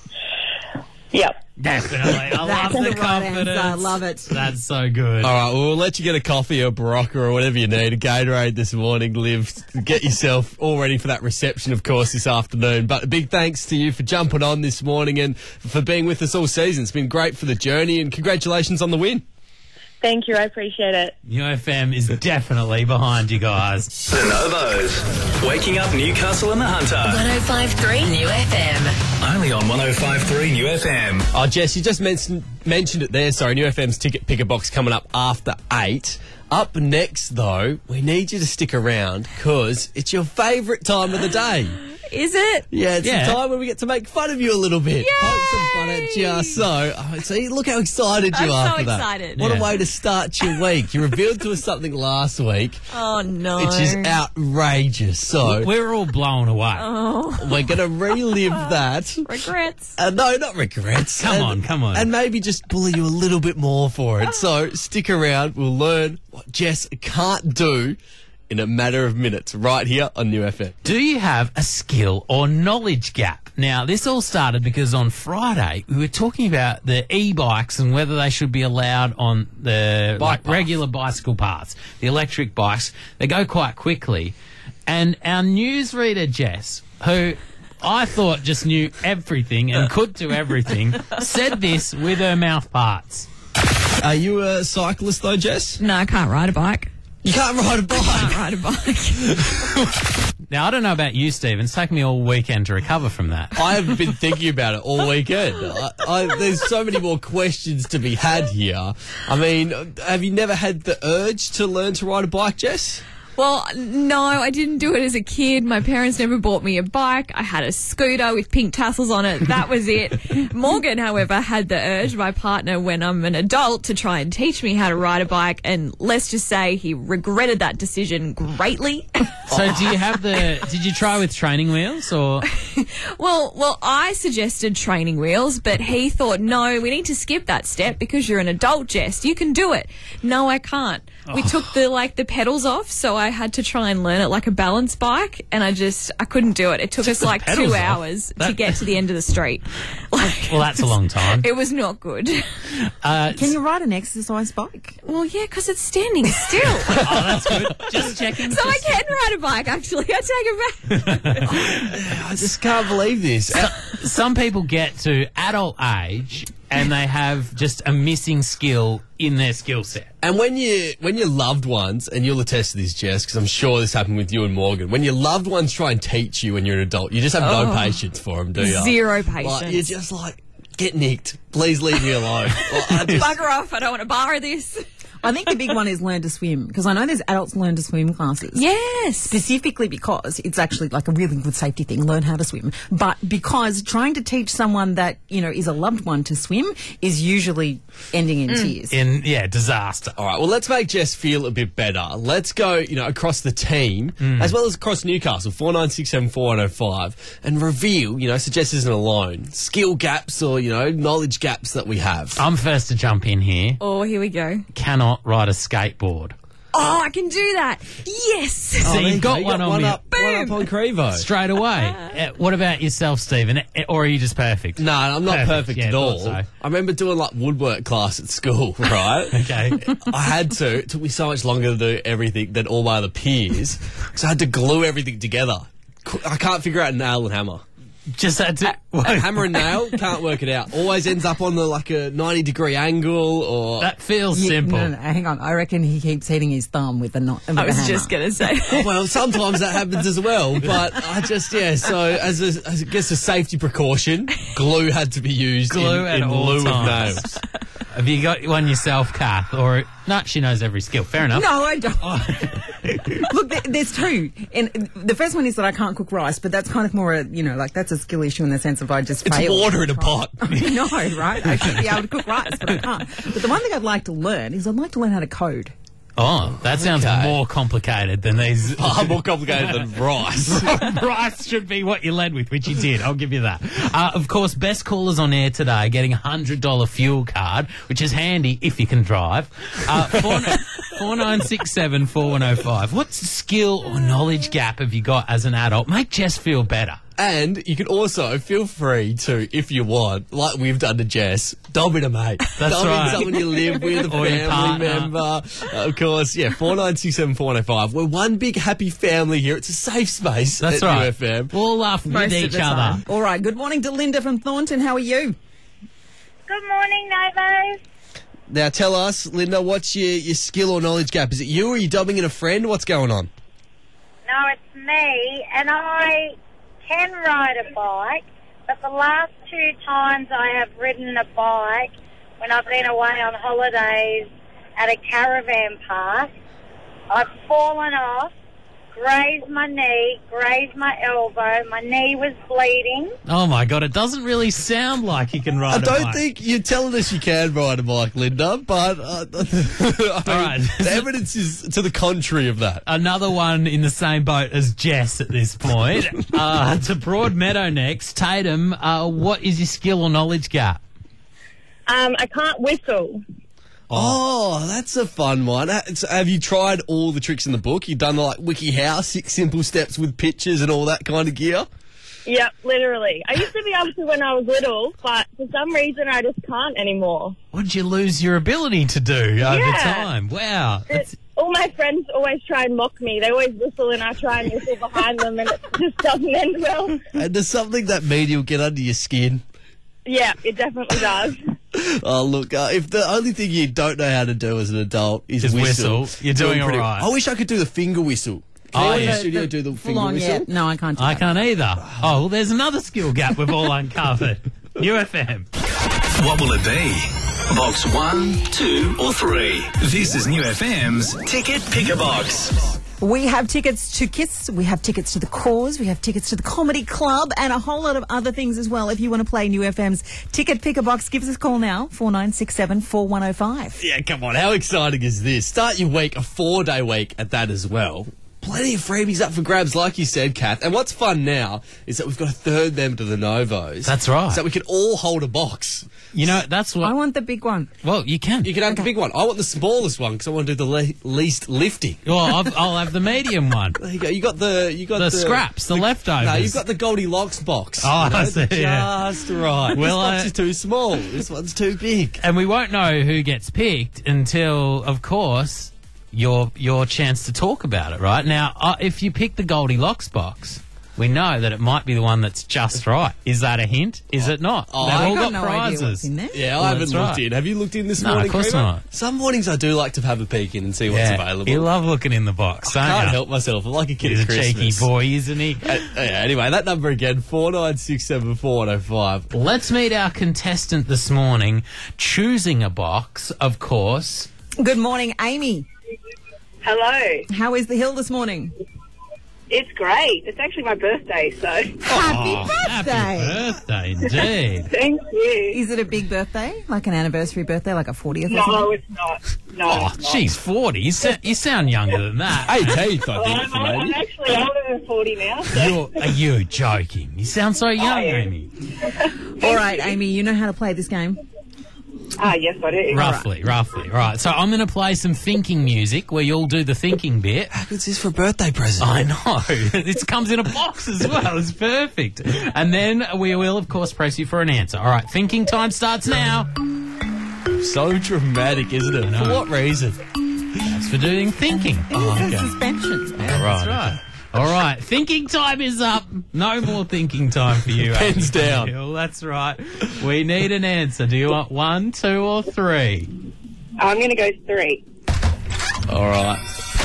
Speaker 10: Yep.
Speaker 3: Definitely. I
Speaker 5: That's
Speaker 3: love
Speaker 5: the
Speaker 3: the,
Speaker 5: right
Speaker 3: confidence.
Speaker 5: answer. I love it.
Speaker 3: That's so good.
Speaker 4: All right, well, we'll let you get a coffee or Barocca or whatever you need, a Gatorade this morning, Liv. Get yourself all ready for that reception, of course, this afternoon. But a big thanks to you for jumping on this morning and for being with us all season. It's been great for the journey, and congratulations on the win.
Speaker 10: Thank you. I appreciate it.
Speaker 3: U F M is definitely behind you guys.
Speaker 1: The Novos. Waking up Newcastle and the Hunter.
Speaker 2: one oh five point three New F M.
Speaker 1: Only on one oh five point three New F M.
Speaker 4: Oh, Jess, you just mentioned mentioned it there. Sorry, New F M's ticket picker box coming up after eight. Up next, though, we need you to stick around because it's your favourite time of the day.
Speaker 6: Is it?
Speaker 4: Yeah, it's
Speaker 3: Yeah.
Speaker 4: the time when we get to make fun of you a little bit. Poke some fun at you. So, oh, see, look how excited you
Speaker 6: I'm
Speaker 4: are
Speaker 6: so
Speaker 4: for that.
Speaker 6: excited.
Speaker 4: What
Speaker 3: Yeah.
Speaker 4: a way to start your week. You revealed to us something last week,
Speaker 6: Oh, no.
Speaker 4: which is outrageous. So,
Speaker 3: We're all blown away.
Speaker 6: Oh,
Speaker 4: we're going to relive that.
Speaker 6: regrets.
Speaker 4: Uh, no, not regrets.
Speaker 3: Come
Speaker 4: And-
Speaker 3: on, come on.
Speaker 4: And maybe just bully you a little bit more for it. So stick around. We'll learn what Jess can't do in a matter of minutes right here on New F M.
Speaker 3: Do you have a skill or knowledge gap? Now, this all started because on Friday we were talking about the e-bikes and whether they should be allowed on the like,
Speaker 4: path.
Speaker 3: regular bicycle paths, the electric bikes. They go quite quickly. And our newsreader, Jess, who I thought just knew everything and could do everything, said this with her mouth parts.
Speaker 4: Are you a cyclist though, Jess?
Speaker 6: No, I can't ride a bike.
Speaker 4: You can't ride a bike.
Speaker 6: Can't ride a bike.
Speaker 3: Now, I don't know about you, Steve. It's taken me all weekend to recover from that.
Speaker 4: I have been thinking about it all weekend. I, I, there's so many more questions to be had here. I mean, have you never had the urge to learn to ride a bike, Jess?
Speaker 6: Well, no, I didn't do it as a kid. My parents never bought me a bike. I had a scooter with pink tassels on it. That was it. Morgan, however, had the urge, my partner, when I'm an adult, to try and teach me how to ride a bike. And let's just say he regretted that decision greatly.
Speaker 3: So do you have the... Did you try with training wheels or...
Speaker 6: Well, well, I suggested training wheels, but he thought, no, we need to skip that step because you're an adult, Jess. You can do it. No, I can't. We
Speaker 3: Oh.
Speaker 6: took the like the pedals off, so I had to try and learn it like a balance bike, and I just I couldn't do it. It took us
Speaker 3: the
Speaker 6: like
Speaker 3: pedals
Speaker 6: two
Speaker 3: off?
Speaker 6: hours to
Speaker 3: That-
Speaker 6: get to the end of the street. Like,
Speaker 3: Well, that's a long time.
Speaker 6: it was not good.
Speaker 3: Uh,
Speaker 5: Can you ride an exercise bike?
Speaker 6: Well, yeah, because it's standing still.
Speaker 3: oh, that's good. Just checking.
Speaker 6: So I
Speaker 3: just-
Speaker 6: can ride a bike, actually. I take it back.
Speaker 4: I just can't believe this.
Speaker 3: Some people get to adult age and they have just a missing skill in their skill set.
Speaker 4: And when you when your loved ones, and you'll attest to this, Jess, because I'm sure this happened with you and Morgan, when your loved ones try and teach you when you're an adult, you just have no patience for them, do you?
Speaker 6: Zero
Speaker 4: Like,
Speaker 6: patience.
Speaker 4: you're just like, get nicked. Please leave me alone. Well, I just-
Speaker 6: Bugger off. I don't want to borrow this.
Speaker 5: I think the big one is learn to swim, because I know there's adults learn to swim classes.
Speaker 6: Yes.
Speaker 5: Specifically because it's actually like a really good safety thing, learn how to swim. But because trying to teach someone that, you know, is a loved one to swim is usually ending in tears.
Speaker 3: In, yeah, disaster.
Speaker 4: All right, well, let's make Jess feel a bit better. Let's go, you know, across the team, as well as across Newcastle, four nine six seven four one oh five, and reveal, you know, so Jess isn't alone, skill gaps or, you know, knowledge gaps that we have.
Speaker 3: I'm first to jump in here.
Speaker 6: Oh, here we go.
Speaker 3: Cannot ride a skateboard.
Speaker 6: Oh, I can do that. Yes.
Speaker 3: So
Speaker 4: there
Speaker 3: you've
Speaker 4: you
Speaker 3: got
Speaker 4: go. You
Speaker 3: one
Speaker 4: got
Speaker 3: on
Speaker 4: one
Speaker 3: me
Speaker 4: up, one up on Crevo.
Speaker 3: straight away. Uh, what about yourself, Stephen? Uh, Or are you just perfect?
Speaker 4: No, I'm not
Speaker 3: Perfect,
Speaker 4: perfect,
Speaker 3: yeah,
Speaker 4: at
Speaker 3: thought
Speaker 4: all.
Speaker 3: so.
Speaker 4: I remember doing like woodwork class at school, right?
Speaker 3: Okay.
Speaker 4: I had to. It took me so much longer to do everything than all my other peers because I had to glue everything together. Qu- I can't figure out nail and hammer.
Speaker 3: Just had to.
Speaker 4: A hammer and nail, can't work it out. Always ends up on the like a ninety degree angle or.
Speaker 3: That feels
Speaker 5: Yeah,
Speaker 3: simple.
Speaker 5: No, no, hang on. I reckon he keeps hitting his thumb with the knot. With
Speaker 6: I
Speaker 5: the
Speaker 6: was
Speaker 5: hammer.
Speaker 6: just going to say.
Speaker 4: Well, sometimes that happens as well, but I just, yeah, so as, a, as I guess a safety precaution, glue had to be used
Speaker 3: Glue
Speaker 4: in,
Speaker 3: at
Speaker 4: in
Speaker 3: all
Speaker 4: lieu of
Speaker 3: times.
Speaker 4: nails.
Speaker 3: Have you got one yourself, Kath? Or no, she knows every skill. Fair enough.
Speaker 5: No, I don't. Look, there, there's two. And the first one is that I can't cook rice, but that's kind of more a, you know, like that's a skill issue in the sense of I just
Speaker 4: It's
Speaker 5: fail.
Speaker 4: water in a pot.
Speaker 5: No, right? I should be able to cook rice, but I can't. But the one thing I'd like to learn is I'd like to learn how to code.
Speaker 3: Oh, that sounds
Speaker 4: Okay.
Speaker 3: more complicated than these.
Speaker 4: Far more complicated than rice.
Speaker 3: Rice should be what you led with, which you did. I'll give you that. Uh, of course, best callers on air today getting a one hundred dollars fuel card, which is handy if you can drive. Uh, four nine six seven, four one oh five. What skill or knowledge gap have you got as an adult? Make Jess feel better.
Speaker 4: And you can also feel free to, if you want, like we've done to Jess, dob in a mate.
Speaker 3: That's
Speaker 4: dob
Speaker 3: right.
Speaker 4: in someone you live with, a
Speaker 3: Or your
Speaker 4: family
Speaker 3: partner.
Speaker 4: member. Uh, of course, yeah, four nine six seven, four one oh five. We're one big happy family here. It's a safe space
Speaker 3: That's
Speaker 4: at
Speaker 3: right.
Speaker 4: U F M.
Speaker 3: We'll all laugh
Speaker 5: Most
Speaker 3: with
Speaker 5: of
Speaker 3: each
Speaker 5: the
Speaker 3: other.
Speaker 5: time. All right. Good morning to Linda from Thornton. How are you?
Speaker 10: Good morning, Novos.
Speaker 4: Now tell us, Linda, what's your, your skill or knowledge gap? Is it you or are you dobbing in a friend? What's going on?
Speaker 10: No, it's me, and I can ride a bike, but the last two times I have ridden a bike when I've been away on holidays at a caravan park, I've fallen off, grazed my knee, grazed my elbow, my knee was bleeding.
Speaker 3: Oh my God, it doesn't really sound like you can ride
Speaker 4: I
Speaker 3: a
Speaker 4: don't
Speaker 3: bike.
Speaker 4: think you're telling us you can ride a bike, Linda, but uh, I mean,
Speaker 3: All right.
Speaker 4: the evidence is to the contrary of that.
Speaker 3: Another one in the same boat as Jess at this point. uh, to Broadmeadow next. Tatum, uh, what is your skill or knowledge gap?
Speaker 10: Um, I can't whistle.
Speaker 4: Oh, that's a fun one. Ha- so have you tried all the tricks in the book? You've done the like WikiHow, six simple steps with pictures and all that kind of gear?
Speaker 10: Yep, literally. I used to be able to when I was little, but for some reason I just can't anymore.
Speaker 3: What did you lose your ability to do over
Speaker 10: Yeah.
Speaker 3: time? Wow. That's,
Speaker 10: All my friends always try and mock me. They always whistle and I try and whistle behind them and it just doesn't end well.
Speaker 4: And does something that mean you'll get under your skin?
Speaker 10: Yeah, it definitely does.
Speaker 4: Oh, look, uh, if the only thing you don't know how to do as an adult is
Speaker 3: Is
Speaker 4: whistle,
Speaker 3: whistle, you're doing all
Speaker 4: pretty-
Speaker 3: right.
Speaker 4: I wish I could do the finger whistle. Can
Speaker 3: Oh,
Speaker 4: anyone in
Speaker 3: yeah.
Speaker 4: the studio do the
Speaker 5: Full
Speaker 4: finger
Speaker 5: on,
Speaker 4: whistle?
Speaker 5: yeah. No, I can't do
Speaker 3: I
Speaker 5: that.
Speaker 3: can't either. Oh, well, there's another skill gap we've all uncovered. U F M.
Speaker 1: What will it be? Box one, two, or three? This is New F M's Ticket Picker Box.
Speaker 5: We have tickets to KISS, we have tickets to The Cause, we have tickets to the Comedy Club, and a whole lot of other things as well. If you want to play New F M's Ticket Picker Box, give us a call now, four nine six seven, four one oh five.
Speaker 4: Yeah, come on. How exciting is this? Start your week, a four-day week at that as well. Plenty of freebies up for grabs, like you said, Kath. And what's fun now is that we've got a third member to the Novos.
Speaker 3: That's right.
Speaker 4: So we can all hold a box.
Speaker 3: You know, that's
Speaker 5: I
Speaker 3: what...
Speaker 5: want the big one.
Speaker 3: Well, you can.
Speaker 4: You can have the big one. I want the smallest one because I want to do the le- least lifting.
Speaker 3: Well, I'll, I'll have the medium one.
Speaker 4: There you go. You got the you got
Speaker 3: The
Speaker 4: the,
Speaker 3: scraps, the leftovers.
Speaker 4: No, you've got the Goldilocks box.
Speaker 3: Oh,
Speaker 4: you know,
Speaker 3: I see, yeah.
Speaker 4: just right.
Speaker 3: Well,
Speaker 4: this box
Speaker 3: I-
Speaker 4: is too small. This one's too big.
Speaker 3: And we won't know who gets picked until, of course, your your chance to talk about it, right? Now, uh, if you pick the Goldilocks box, we know that it might be the one that's just right. Is that a hint? Is it not?
Speaker 4: Oh,
Speaker 3: They've
Speaker 4: I've
Speaker 3: all
Speaker 5: got
Speaker 3: got,
Speaker 5: no idea what's
Speaker 3: prizes.
Speaker 5: in there.
Speaker 4: Yeah,
Speaker 3: Well,
Speaker 4: I haven't
Speaker 3: that's
Speaker 4: looked
Speaker 3: right.
Speaker 4: in. Have you looked in this
Speaker 3: No, of
Speaker 4: morning,
Speaker 3: course
Speaker 4: Creamer?
Speaker 3: not.
Speaker 4: Some mornings I do like to have a peek in and see what's
Speaker 3: Yeah,
Speaker 4: available.
Speaker 3: you love looking in the box, don't
Speaker 4: Can't
Speaker 3: you?
Speaker 4: help myself. I'm like a kid
Speaker 3: He's
Speaker 4: at
Speaker 3: a cheeky
Speaker 4: Christmas.
Speaker 3: boy, isn't he?
Speaker 4: Uh, yeah, anyway, that number again, four nine six seven four one oh five.
Speaker 3: Let's meet our contestant this morning, choosing a box, of course.
Speaker 5: Good morning, Amy.
Speaker 10: Hello.
Speaker 5: How is the hill this morning?
Speaker 10: It's great. It's actually my birthday, so
Speaker 5: Happy
Speaker 3: Oh,
Speaker 5: birthday!
Speaker 3: Happy birthday, indeed.
Speaker 10: thank you.
Speaker 5: Is it a big birthday? Like an anniversary birthday, like a fortieth or
Speaker 10: No,
Speaker 5: something?
Speaker 10: it's not. No,
Speaker 3: Oh,
Speaker 10: it's not.
Speaker 3: she's forty. You, sa- you sound younger than that.
Speaker 4: eighteenth, I think,
Speaker 10: I'm,
Speaker 4: for
Speaker 10: I'm
Speaker 4: lady.
Speaker 10: actually older than forty now. So.
Speaker 3: You're, are you joking? You sound so young,
Speaker 10: I am.
Speaker 3: Amy.
Speaker 5: All right, Amy, you know how to play this game?
Speaker 11: Ah, yes, I do.
Speaker 3: Roughly, roughly. Right. So I'm going to play some thinking music where you'll do the thinking bit.
Speaker 4: How good's this for a birthday present?
Speaker 3: I know. It comes in a box as well. It's perfect. And then we will, of course, press you for an answer. All right. Thinking time starts now.
Speaker 4: So dramatic, isn't it? For what reason?
Speaker 3: That's for doing thinking.
Speaker 5: Oh, okay. Suspension.
Speaker 3: Yeah, that's right. All right, thinking time is up. No more thinking time for you.
Speaker 4: Pens down.
Speaker 3: Hill. That's right. We need an answer. Do you want one, two, or three?
Speaker 11: I'm going to go three.
Speaker 4: All right.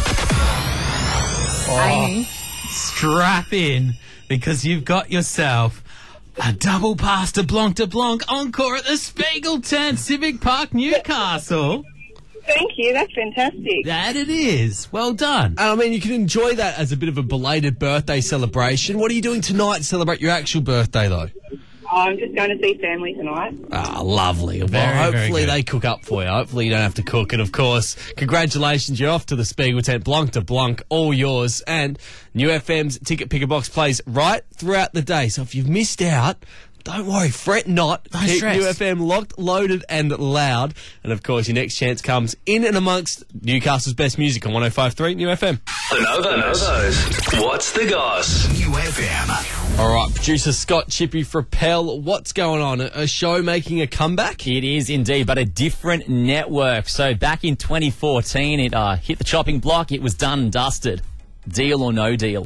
Speaker 5: Amy.
Speaker 3: Strap in, because you've got yourself a double pass to Blanc de Blanc encore at the Spiegel Tent, Civic Park, Newcastle.
Speaker 11: Thank you. That's fantastic.
Speaker 3: That it is. Well done.
Speaker 4: And I mean, you can enjoy that as a bit of a belated birthday celebration. What are you doing tonight to celebrate your actual birthday, though?
Speaker 11: I'm just going to see family tonight.
Speaker 4: Ah, lovely. Well,
Speaker 3: Very, very
Speaker 4: hopefully
Speaker 3: good.
Speaker 4: they cook up for you. Hopefully you don't have to cook. And, of course, congratulations. You're off to the Spiegel Tent, Blanc de Blanc, all yours. And New F M's Ticket Picker Box plays right throughout the day. So if you've missed out, don't worry, fret not.
Speaker 3: Don't
Speaker 4: Keep
Speaker 3: stress.
Speaker 4: New F M locked, loaded and loud. And, of course, your next chance comes in and amongst Newcastle's best music on one oh five point three New F M.
Speaker 1: The Novos. What's the goss? New F M.
Speaker 4: All right, producer Scott Chippy Frappel, what's going on? A, a show making a comeback?
Speaker 12: It is indeed, but a different network. So back in twenty fourteen, it uh, hit the chopping block. It was done and dusted. Deal or no deal.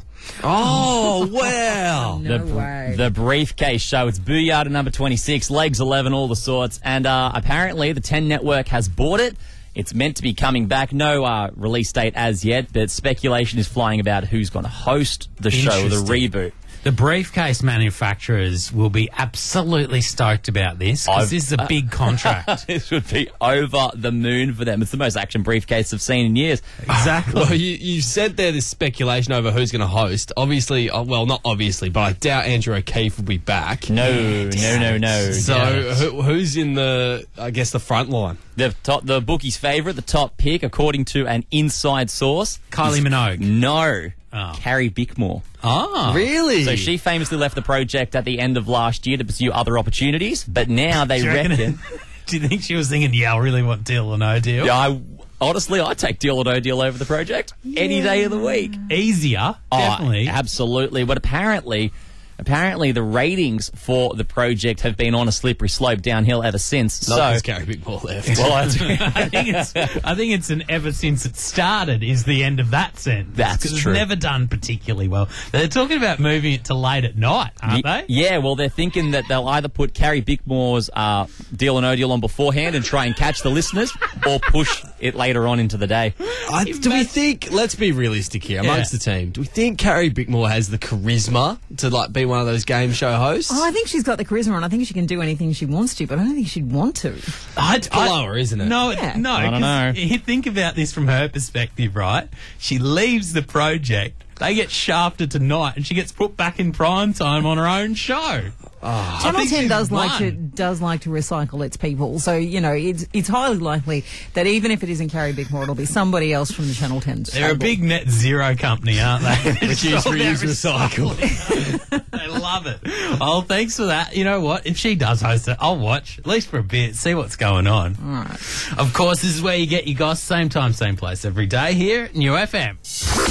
Speaker 4: Oh, wow.
Speaker 5: No
Speaker 12: the,
Speaker 5: way.
Speaker 12: the Briefcase Show. It's Booyard number twenty-six, Legs eleven, all the sorts. And uh, apparently the ten Network has bought it. It's meant to be coming back. No uh, release date as yet, but speculation is flying about who's going to host the show, the
Speaker 3: Interesting.
Speaker 12: reboot.
Speaker 3: The briefcase manufacturers will be absolutely stoked about this, because
Speaker 12: I've-
Speaker 3: this is a big contract.
Speaker 12: This would be over the moon for them. It's the most action briefcase I've seen in years.
Speaker 3: Exactly.
Speaker 4: Well, you, you said there this speculation over who's going to host. Obviously, uh, well, not obviously, but I doubt Andrew O'Keefe will be back.
Speaker 12: No, no, no, no.
Speaker 4: So
Speaker 12: no.
Speaker 4: who, who's in the, I guess, the front line?
Speaker 12: The top, the bookie's favourite, the top pick, according to an inside source,
Speaker 3: Kylie
Speaker 12: is-
Speaker 3: Minogue.
Speaker 12: No,
Speaker 3: Oh.
Speaker 12: Carrie Bickmore.
Speaker 3: Oh.
Speaker 4: Really?
Speaker 12: So she famously left the project at the end of last year to pursue other opportunities, but now they
Speaker 3: Do you reckon-
Speaker 12: reckon.
Speaker 3: Do you think she was thinking, yeah, I really want deal or no deal?
Speaker 12: Yeah, I, honestly, I take deal or no deal over the project any day of the week.
Speaker 3: Easier,
Speaker 12: Oh,
Speaker 3: definitely.
Speaker 12: absolutely. But apparently, apparently the ratings for the project have been on a slippery slope downhill ever since.
Speaker 4: Not
Speaker 12: so,
Speaker 4: because Gary Bickmore left.
Speaker 12: well, that's,
Speaker 3: I think it's I think it's an ever since it started is the end of that sentence.
Speaker 12: That's
Speaker 3: 'Cause
Speaker 12: true.
Speaker 3: It's never done particularly well. They're talking about moving it to late at night, aren't
Speaker 12: Y-
Speaker 3: they?
Speaker 12: Yeah, well, they're thinking that they'll either put Carrie Bickmore's uh, deal or no deal on beforehand and try and catch the listeners, or push it later on into the day.
Speaker 4: I, do we think, let's be realistic here, amongst
Speaker 3: Yeah.
Speaker 4: the team, do we think Carrie Bickmore has the charisma to like be one of those game show hosts?
Speaker 5: Oh, I think she's got the charisma, and I think she can do anything she wants to, but I don't think she'd want to.
Speaker 3: I,
Speaker 4: below her, isn't it?
Speaker 3: No,
Speaker 5: Yeah.
Speaker 3: no.
Speaker 12: I don't
Speaker 3: 'cause
Speaker 12: know.
Speaker 3: You think about this from her perspective, right? She leaves the project. They get shafted tonight, and she gets put back in prime time on her own show. I
Speaker 5: Channel
Speaker 3: think
Speaker 5: ten
Speaker 3: she's
Speaker 5: does like
Speaker 3: won.
Speaker 5: to does like to recycle its people, so you know it's it's highly likely that even if it isn't Carrie Bickmore, it'll be somebody else from the Channel ten.
Speaker 3: They're a big net zero company, aren't they?
Speaker 4: Which is
Speaker 3: It's all about
Speaker 4: reuse, recycle.
Speaker 3: recycling. They love it. Oh, thanks for that. You know what? If she does host it, I'll watch, at least for a bit, see what's going on.
Speaker 5: All right.
Speaker 3: Of course, this is where you get your goss, same time, same place, every day here at New F M.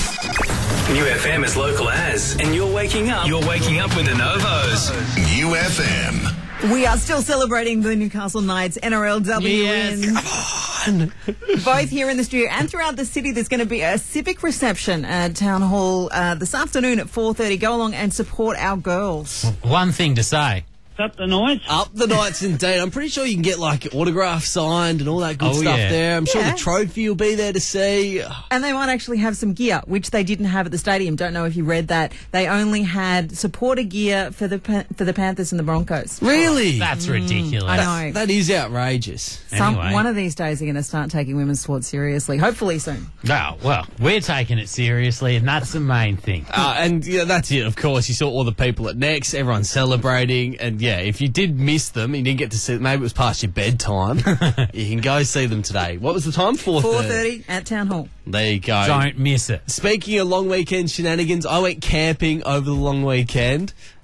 Speaker 1: New F M is local as, and you're waking up. You're waking up with the Novos. New F M.
Speaker 5: We are still celebrating the Newcastle Knights N R L W
Speaker 3: Yes,
Speaker 5: win. Both here in the studio and throughout the city. There's going to be a civic reception at Town Hall uh, this afternoon at four thirty. Go along and support our girls.
Speaker 3: One thing to say.
Speaker 7: Up the Knights.
Speaker 4: Up the Knights indeed. I'm pretty sure you can get like autograph signed and all that good
Speaker 3: Oh,
Speaker 4: stuff
Speaker 3: yeah.
Speaker 4: there. I'm sure
Speaker 5: Yeah.
Speaker 4: the trophy will be there to see.
Speaker 5: And they might actually have some gear, which they didn't have at the stadium. Don't know if you read that. They only had supporter gear for the Pa- for the Panthers and the Broncos.
Speaker 4: Really?
Speaker 3: That's ridiculous.
Speaker 5: I know.
Speaker 4: That is outrageous.
Speaker 5: Some,
Speaker 3: Anyway.
Speaker 5: One of these days they're going to start taking women's sports seriously. Hopefully soon.
Speaker 3: No, well, we're taking it seriously, and that's the main thing.
Speaker 4: Uh, and yeah, that's it. Of course, you saw all the people at Next, everyone celebrating, and yeah, if you did miss them, you didn't get to see. Maybe it was past your bedtime. You can go see them today. What was the time? Four
Speaker 5: four thirty at Town Hall.
Speaker 4: There you go.
Speaker 3: Don't miss it.
Speaker 4: Speaking of long weekend shenanigans, I went camping over the long weekend.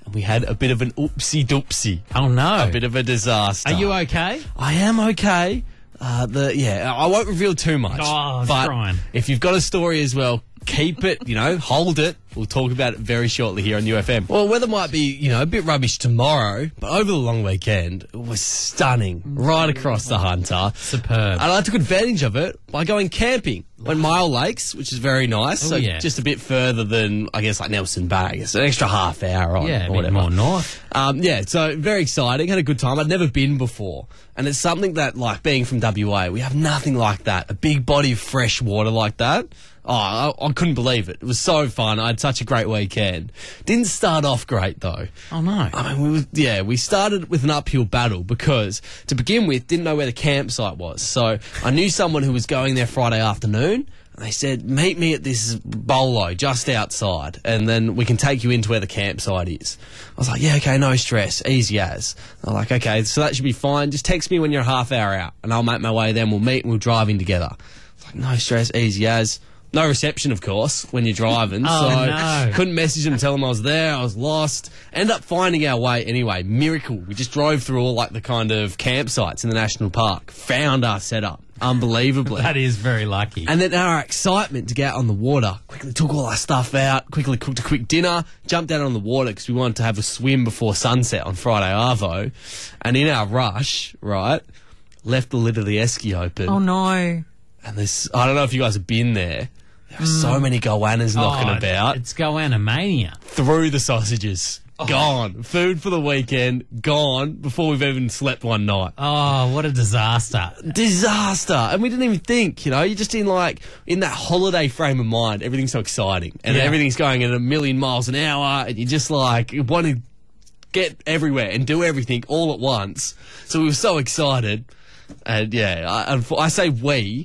Speaker 4: We had a bit of an oopsie doopsie.
Speaker 3: Oh no!
Speaker 4: A bit of a disaster.
Speaker 3: Are you okay?
Speaker 4: I am okay. Uh, the yeah, I won't reveal too much.
Speaker 3: Oh, I was
Speaker 4: but
Speaker 3: trying.
Speaker 4: if you've got a story as well, keep it. You know, hold it. We'll talk about it very shortly here on U F M. Well, weather might be, you know, a bit rubbish tomorrow, but over the long weekend, it was stunning right across the Hunter.
Speaker 3: Superb.
Speaker 4: And I took advantage of it by going camping. Went Mile Lakes, which is very nice.
Speaker 3: Oh,
Speaker 4: so
Speaker 3: yeah.
Speaker 4: just a bit further than, I guess, like Nelson Bay. It's an extra half hour on.
Speaker 3: Yeah, a
Speaker 4: or
Speaker 3: bit
Speaker 4: whatever.
Speaker 3: more north.
Speaker 4: Um, yeah, so very exciting. Had a good time. I'd never been before. And it's something that, like, being from W A, we have nothing like that. A big body of fresh water like that. Oh, I, I couldn't believe it. It was so fun. I had such a great weekend. Didn't start off great, though.
Speaker 3: Oh, no.
Speaker 4: I mean, we was, yeah, we started with an uphill battle because, to begin with, didn't know where the campsite was. So I knew someone who was going there Friday afternoon. And they said, meet me at this bolo just outside, and then we can take you into where the campsite is. I was like, yeah, okay, no stress, easy as. They're like, okay, so that should be fine. Just text me when you're a half hour out, and I'll make my way then. We'll meet and we'll drive in together. I was like, no stress, easy as. No reception, of course, when you're driving.
Speaker 3: Oh,
Speaker 4: so
Speaker 3: no.
Speaker 4: couldn't message them, tell them I was there, I was lost. End up finding our way anyway. Miracle. We just drove through all like the kind of campsites in the national park. Found our setup. Unbelievably.
Speaker 3: That is very lucky.
Speaker 4: And then our excitement to get out on the water, quickly took all our stuff out, quickly cooked a quick dinner, jumped out on the water because we wanted to have a swim before sunset on Friday Arvo. And in our rush, right, left the lid of the esky open.
Speaker 5: Oh, no.
Speaker 4: And there's, I don't know if you guys have been there. There are so many goannas knocking
Speaker 3: Oh,
Speaker 4: about.
Speaker 3: It's goanna mania.
Speaker 4: Through the sausages. Gone. Food for the weekend, gone before we've even slept one night.
Speaker 3: Oh, what a disaster.
Speaker 4: Disaster. And we didn't even think, you know, you're just in like, in that holiday frame of mind. Everything's so exciting. And
Speaker 3: Yeah.
Speaker 4: everything's going at a million miles an hour. And you just like, you want to get everywhere and do everything all at once. So we were so excited. And yeah, I, I say we.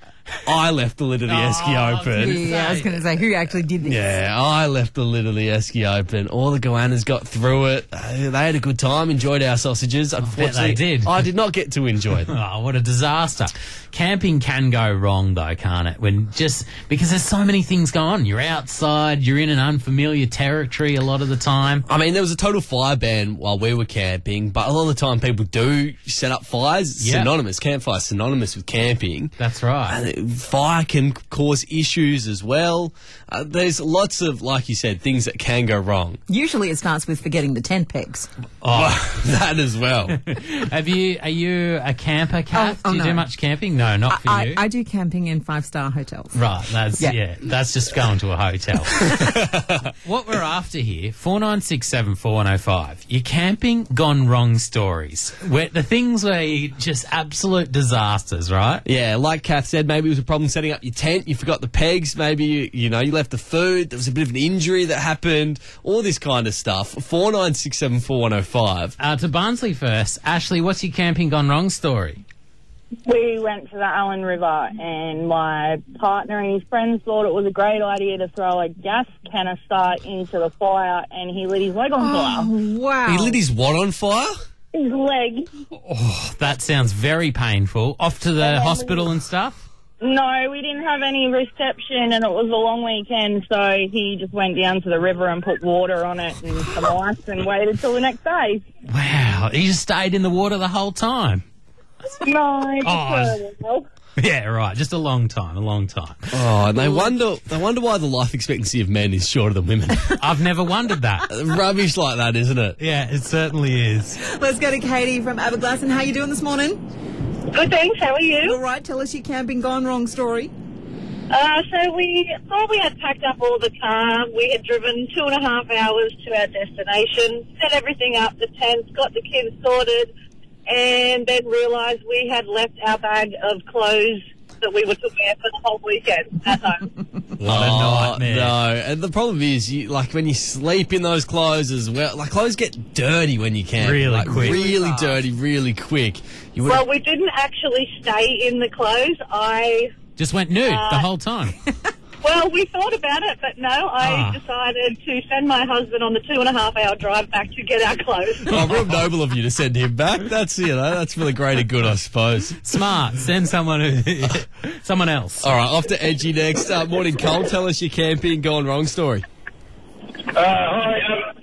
Speaker 4: I left the lid of the esky open.
Speaker 5: Yeah, I was going to say, who actually did this?
Speaker 4: Yeah, I left the lid of the esky open. All the goannas got through it. Uh, they had a good time, enjoyed our sausages. Unfortunately,
Speaker 3: they did.
Speaker 4: I did not get to enjoy them.
Speaker 3: Oh, what a disaster. Camping can go wrong, though, can't it? When just because there's so many things going on. You're outside, you're in an unfamiliar territory a lot of the time.
Speaker 4: I mean, there was a total fire ban while we were camping, but a lot of the time people do set up fires. It's
Speaker 3: Yeah.
Speaker 4: synonymous. Campfire is synonymous with camping.
Speaker 3: That's right.
Speaker 4: And it- fire can cause issues as well. Uh, there's lots of, like you said, things that can go wrong.
Speaker 5: Usually it starts with forgetting the tent pegs.
Speaker 3: Oh,
Speaker 4: That as well.
Speaker 3: have you? Are you a camper, Kath?
Speaker 5: Oh, oh,
Speaker 3: do you
Speaker 5: no.
Speaker 3: do much camping? No, not for
Speaker 5: I,
Speaker 3: you.
Speaker 5: I do camping in five-star hotels.
Speaker 3: Right, that's yeah.
Speaker 5: Yeah.
Speaker 3: that's just going to a hotel. What we're after here, four nine six seven four one oh five. Your camping gone wrong stories. Where the things where you just absolute disasters, right?
Speaker 4: Yeah, like Kath said, maybe it was a problem setting up your tent. You forgot the pegs. Maybe, you, you know, you left the food. There was a bit of an injury that happened. All this kind of stuff. four nine six seven four one oh five.
Speaker 3: Uh, to Barnsley first. Ashley, what's your camping gone wrong story?
Speaker 11: We went to the Allen River and my partner and his friends thought it was a great idea to throw a gas canister into the fire and he lit his leg on fire.
Speaker 5: Oh, wow.
Speaker 4: He lit his what on fire?
Speaker 11: His leg.
Speaker 3: That sounds very painful. Off to the hospital and stuff?
Speaker 11: No, we didn't have any reception and it was a long weekend, so he just went down to the river and put water on it and some ice and waited till the next day.
Speaker 3: Wow, he just stayed in the water the whole time.
Speaker 11: No, just
Speaker 3: Oh.
Speaker 11: for a while.
Speaker 3: Yeah, right. Just a long time, a long time.
Speaker 4: Oh, and they wonder, they wonder why the life expectancy of men is shorter than women.
Speaker 3: I've never wondered that.
Speaker 4: Rubbish like that, isn't it?
Speaker 3: Yeah, it certainly is.
Speaker 5: Let's go to Katie from Aberglasslyn. How you doing this morning?
Speaker 11: Good, thanks. How are you?
Speaker 5: All right, tell us your camping gone wrong story.
Speaker 11: Uh, so we thought we had packed up all the car. We had driven two and a half hours to our destination, set everything up, the tents, got the kids sorted, and then realised we had left our bag of clothes that we were to wear for the whole weekend at home.
Speaker 3: What a nightmare.
Speaker 4: No, and the problem is, you like when you sleep in those clothes as well. Like clothes get dirty when you camp,
Speaker 3: Really
Speaker 4: like,
Speaker 3: quick.
Speaker 4: really dirty, really quick. You would
Speaker 11: Well, we didn't actually stay in the clothes. I
Speaker 3: Just went nude
Speaker 11: Uh,
Speaker 3: the whole time.
Speaker 11: Well, we thought about it, but no, I
Speaker 3: Ah.
Speaker 11: decided to send my husband on the two and a half hour drive back to get our clothes.
Speaker 4: Oh, real noble of you to send him back. That's, you know, that's for the greater good, I suppose.
Speaker 3: Smart. Send someone who, someone else.
Speaker 4: All right, off to Edgy next. Uh, morning, Cole. Tell us your camping gone wrong story.
Speaker 7: Uh, hi, um, it's going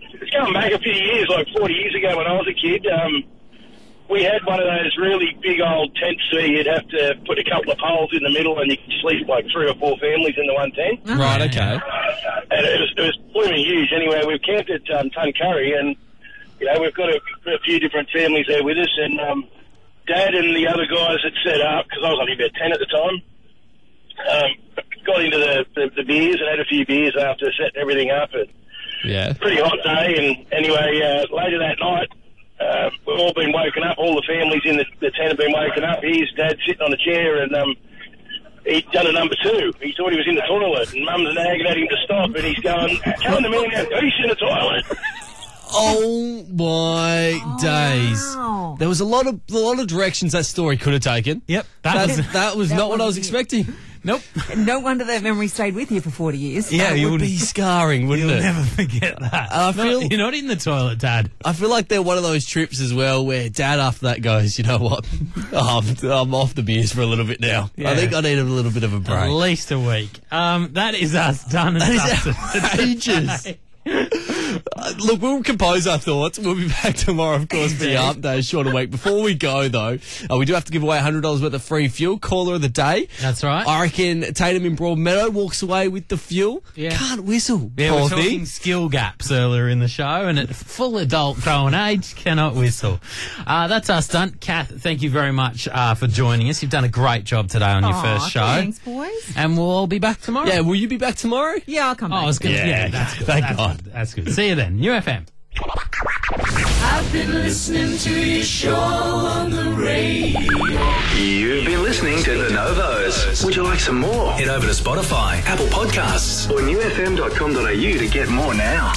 Speaker 7: going back a few years, like forty years ago when I was a kid, um, we had one of those really big old tents where you'd have to put a couple of poles in the middle and you could sleep like three or four families in the one tent.
Speaker 4: Right, okay.
Speaker 7: And it was, it was blooming huge. Anyway, we've camped at um, Tuncurry, and, you know, we've got a, a few different families there with us, and um, Dad and the other guys had set up, because I was only about ten at the time, um, got into the, the, the beers and had a few beers after setting everything up. And
Speaker 4: Yeah.
Speaker 7: pretty hot day, and anyway, uh, later that night, uh, we've all been woken up. All the families in the, the tent have been woken up. Here's Dad sitting on a chair, and um, he'd done a number two. He thought he was in the toilet, and Mum's nagging at him to stop, and he's going, telling the man how he's in the toilet.
Speaker 4: Oh my days! There was a lot of a lot of directions that story could have taken.
Speaker 3: Yep,
Speaker 4: that
Speaker 3: that
Speaker 4: was
Speaker 3: was-
Speaker 4: that was
Speaker 5: that
Speaker 4: not what I was
Speaker 5: wasn't
Speaker 4: expecting.
Speaker 3: Nope.
Speaker 5: No wonder that memory stayed with you for forty years.
Speaker 3: Yeah,
Speaker 4: That
Speaker 3: you
Speaker 4: would
Speaker 3: would
Speaker 4: be scarring, wouldn't
Speaker 3: You'll
Speaker 4: it?
Speaker 3: never forget that.
Speaker 4: I feel-
Speaker 3: Not- you're not in the toilet, Dad.
Speaker 4: I feel like they're one of those trips as well where Dad after that goes, you know what? I'm, I'm off the beers for a little bit now.
Speaker 3: Yeah.
Speaker 4: I think I need a little bit of a
Speaker 3: At
Speaker 4: break.
Speaker 3: least a week. Um, that is us done and
Speaker 4: That is
Speaker 3: dusted.
Speaker 4: outrageous. Uh, look, we'll compose our thoughts. We'll be back tomorrow, of course, for the update, shorter week. Before we go, though, uh, we do have to give away one hundred dollars worth of free fuel. Caller of the day.
Speaker 3: That's right.
Speaker 4: I reckon Tatum in Broadmeadow walks away with the fuel.
Speaker 3: Yeah.
Speaker 4: Can't whistle.
Speaker 3: Yeah,
Speaker 4: poor
Speaker 3: we're
Speaker 4: thing.
Speaker 3: talking skill gaps earlier in the show, and at full adult growing age, cannot whistle. Uh, that's us done. Kath, thank you very much uh, for joining us. You've done a great job today on your
Speaker 5: Aw,
Speaker 3: first show.
Speaker 5: Thanks, boys.
Speaker 3: And we'll all be back tomorrow.
Speaker 4: Yeah, will you be back tomorrow?
Speaker 5: Yeah, I'll come
Speaker 3: Oh,
Speaker 5: back.
Speaker 3: I was going to.
Speaker 4: Yeah,
Speaker 3: Yeah,
Speaker 4: okay.
Speaker 3: that's good.
Speaker 4: Thank
Speaker 3: that's
Speaker 4: God.
Speaker 3: Good. That's good. See you then. U F M.
Speaker 1: I've been listening to your show on the radio. You've been listening to The Novos. Would you like some more? Head over to Spotify, Apple Podcasts, or new f m dot com dot a u to get more now.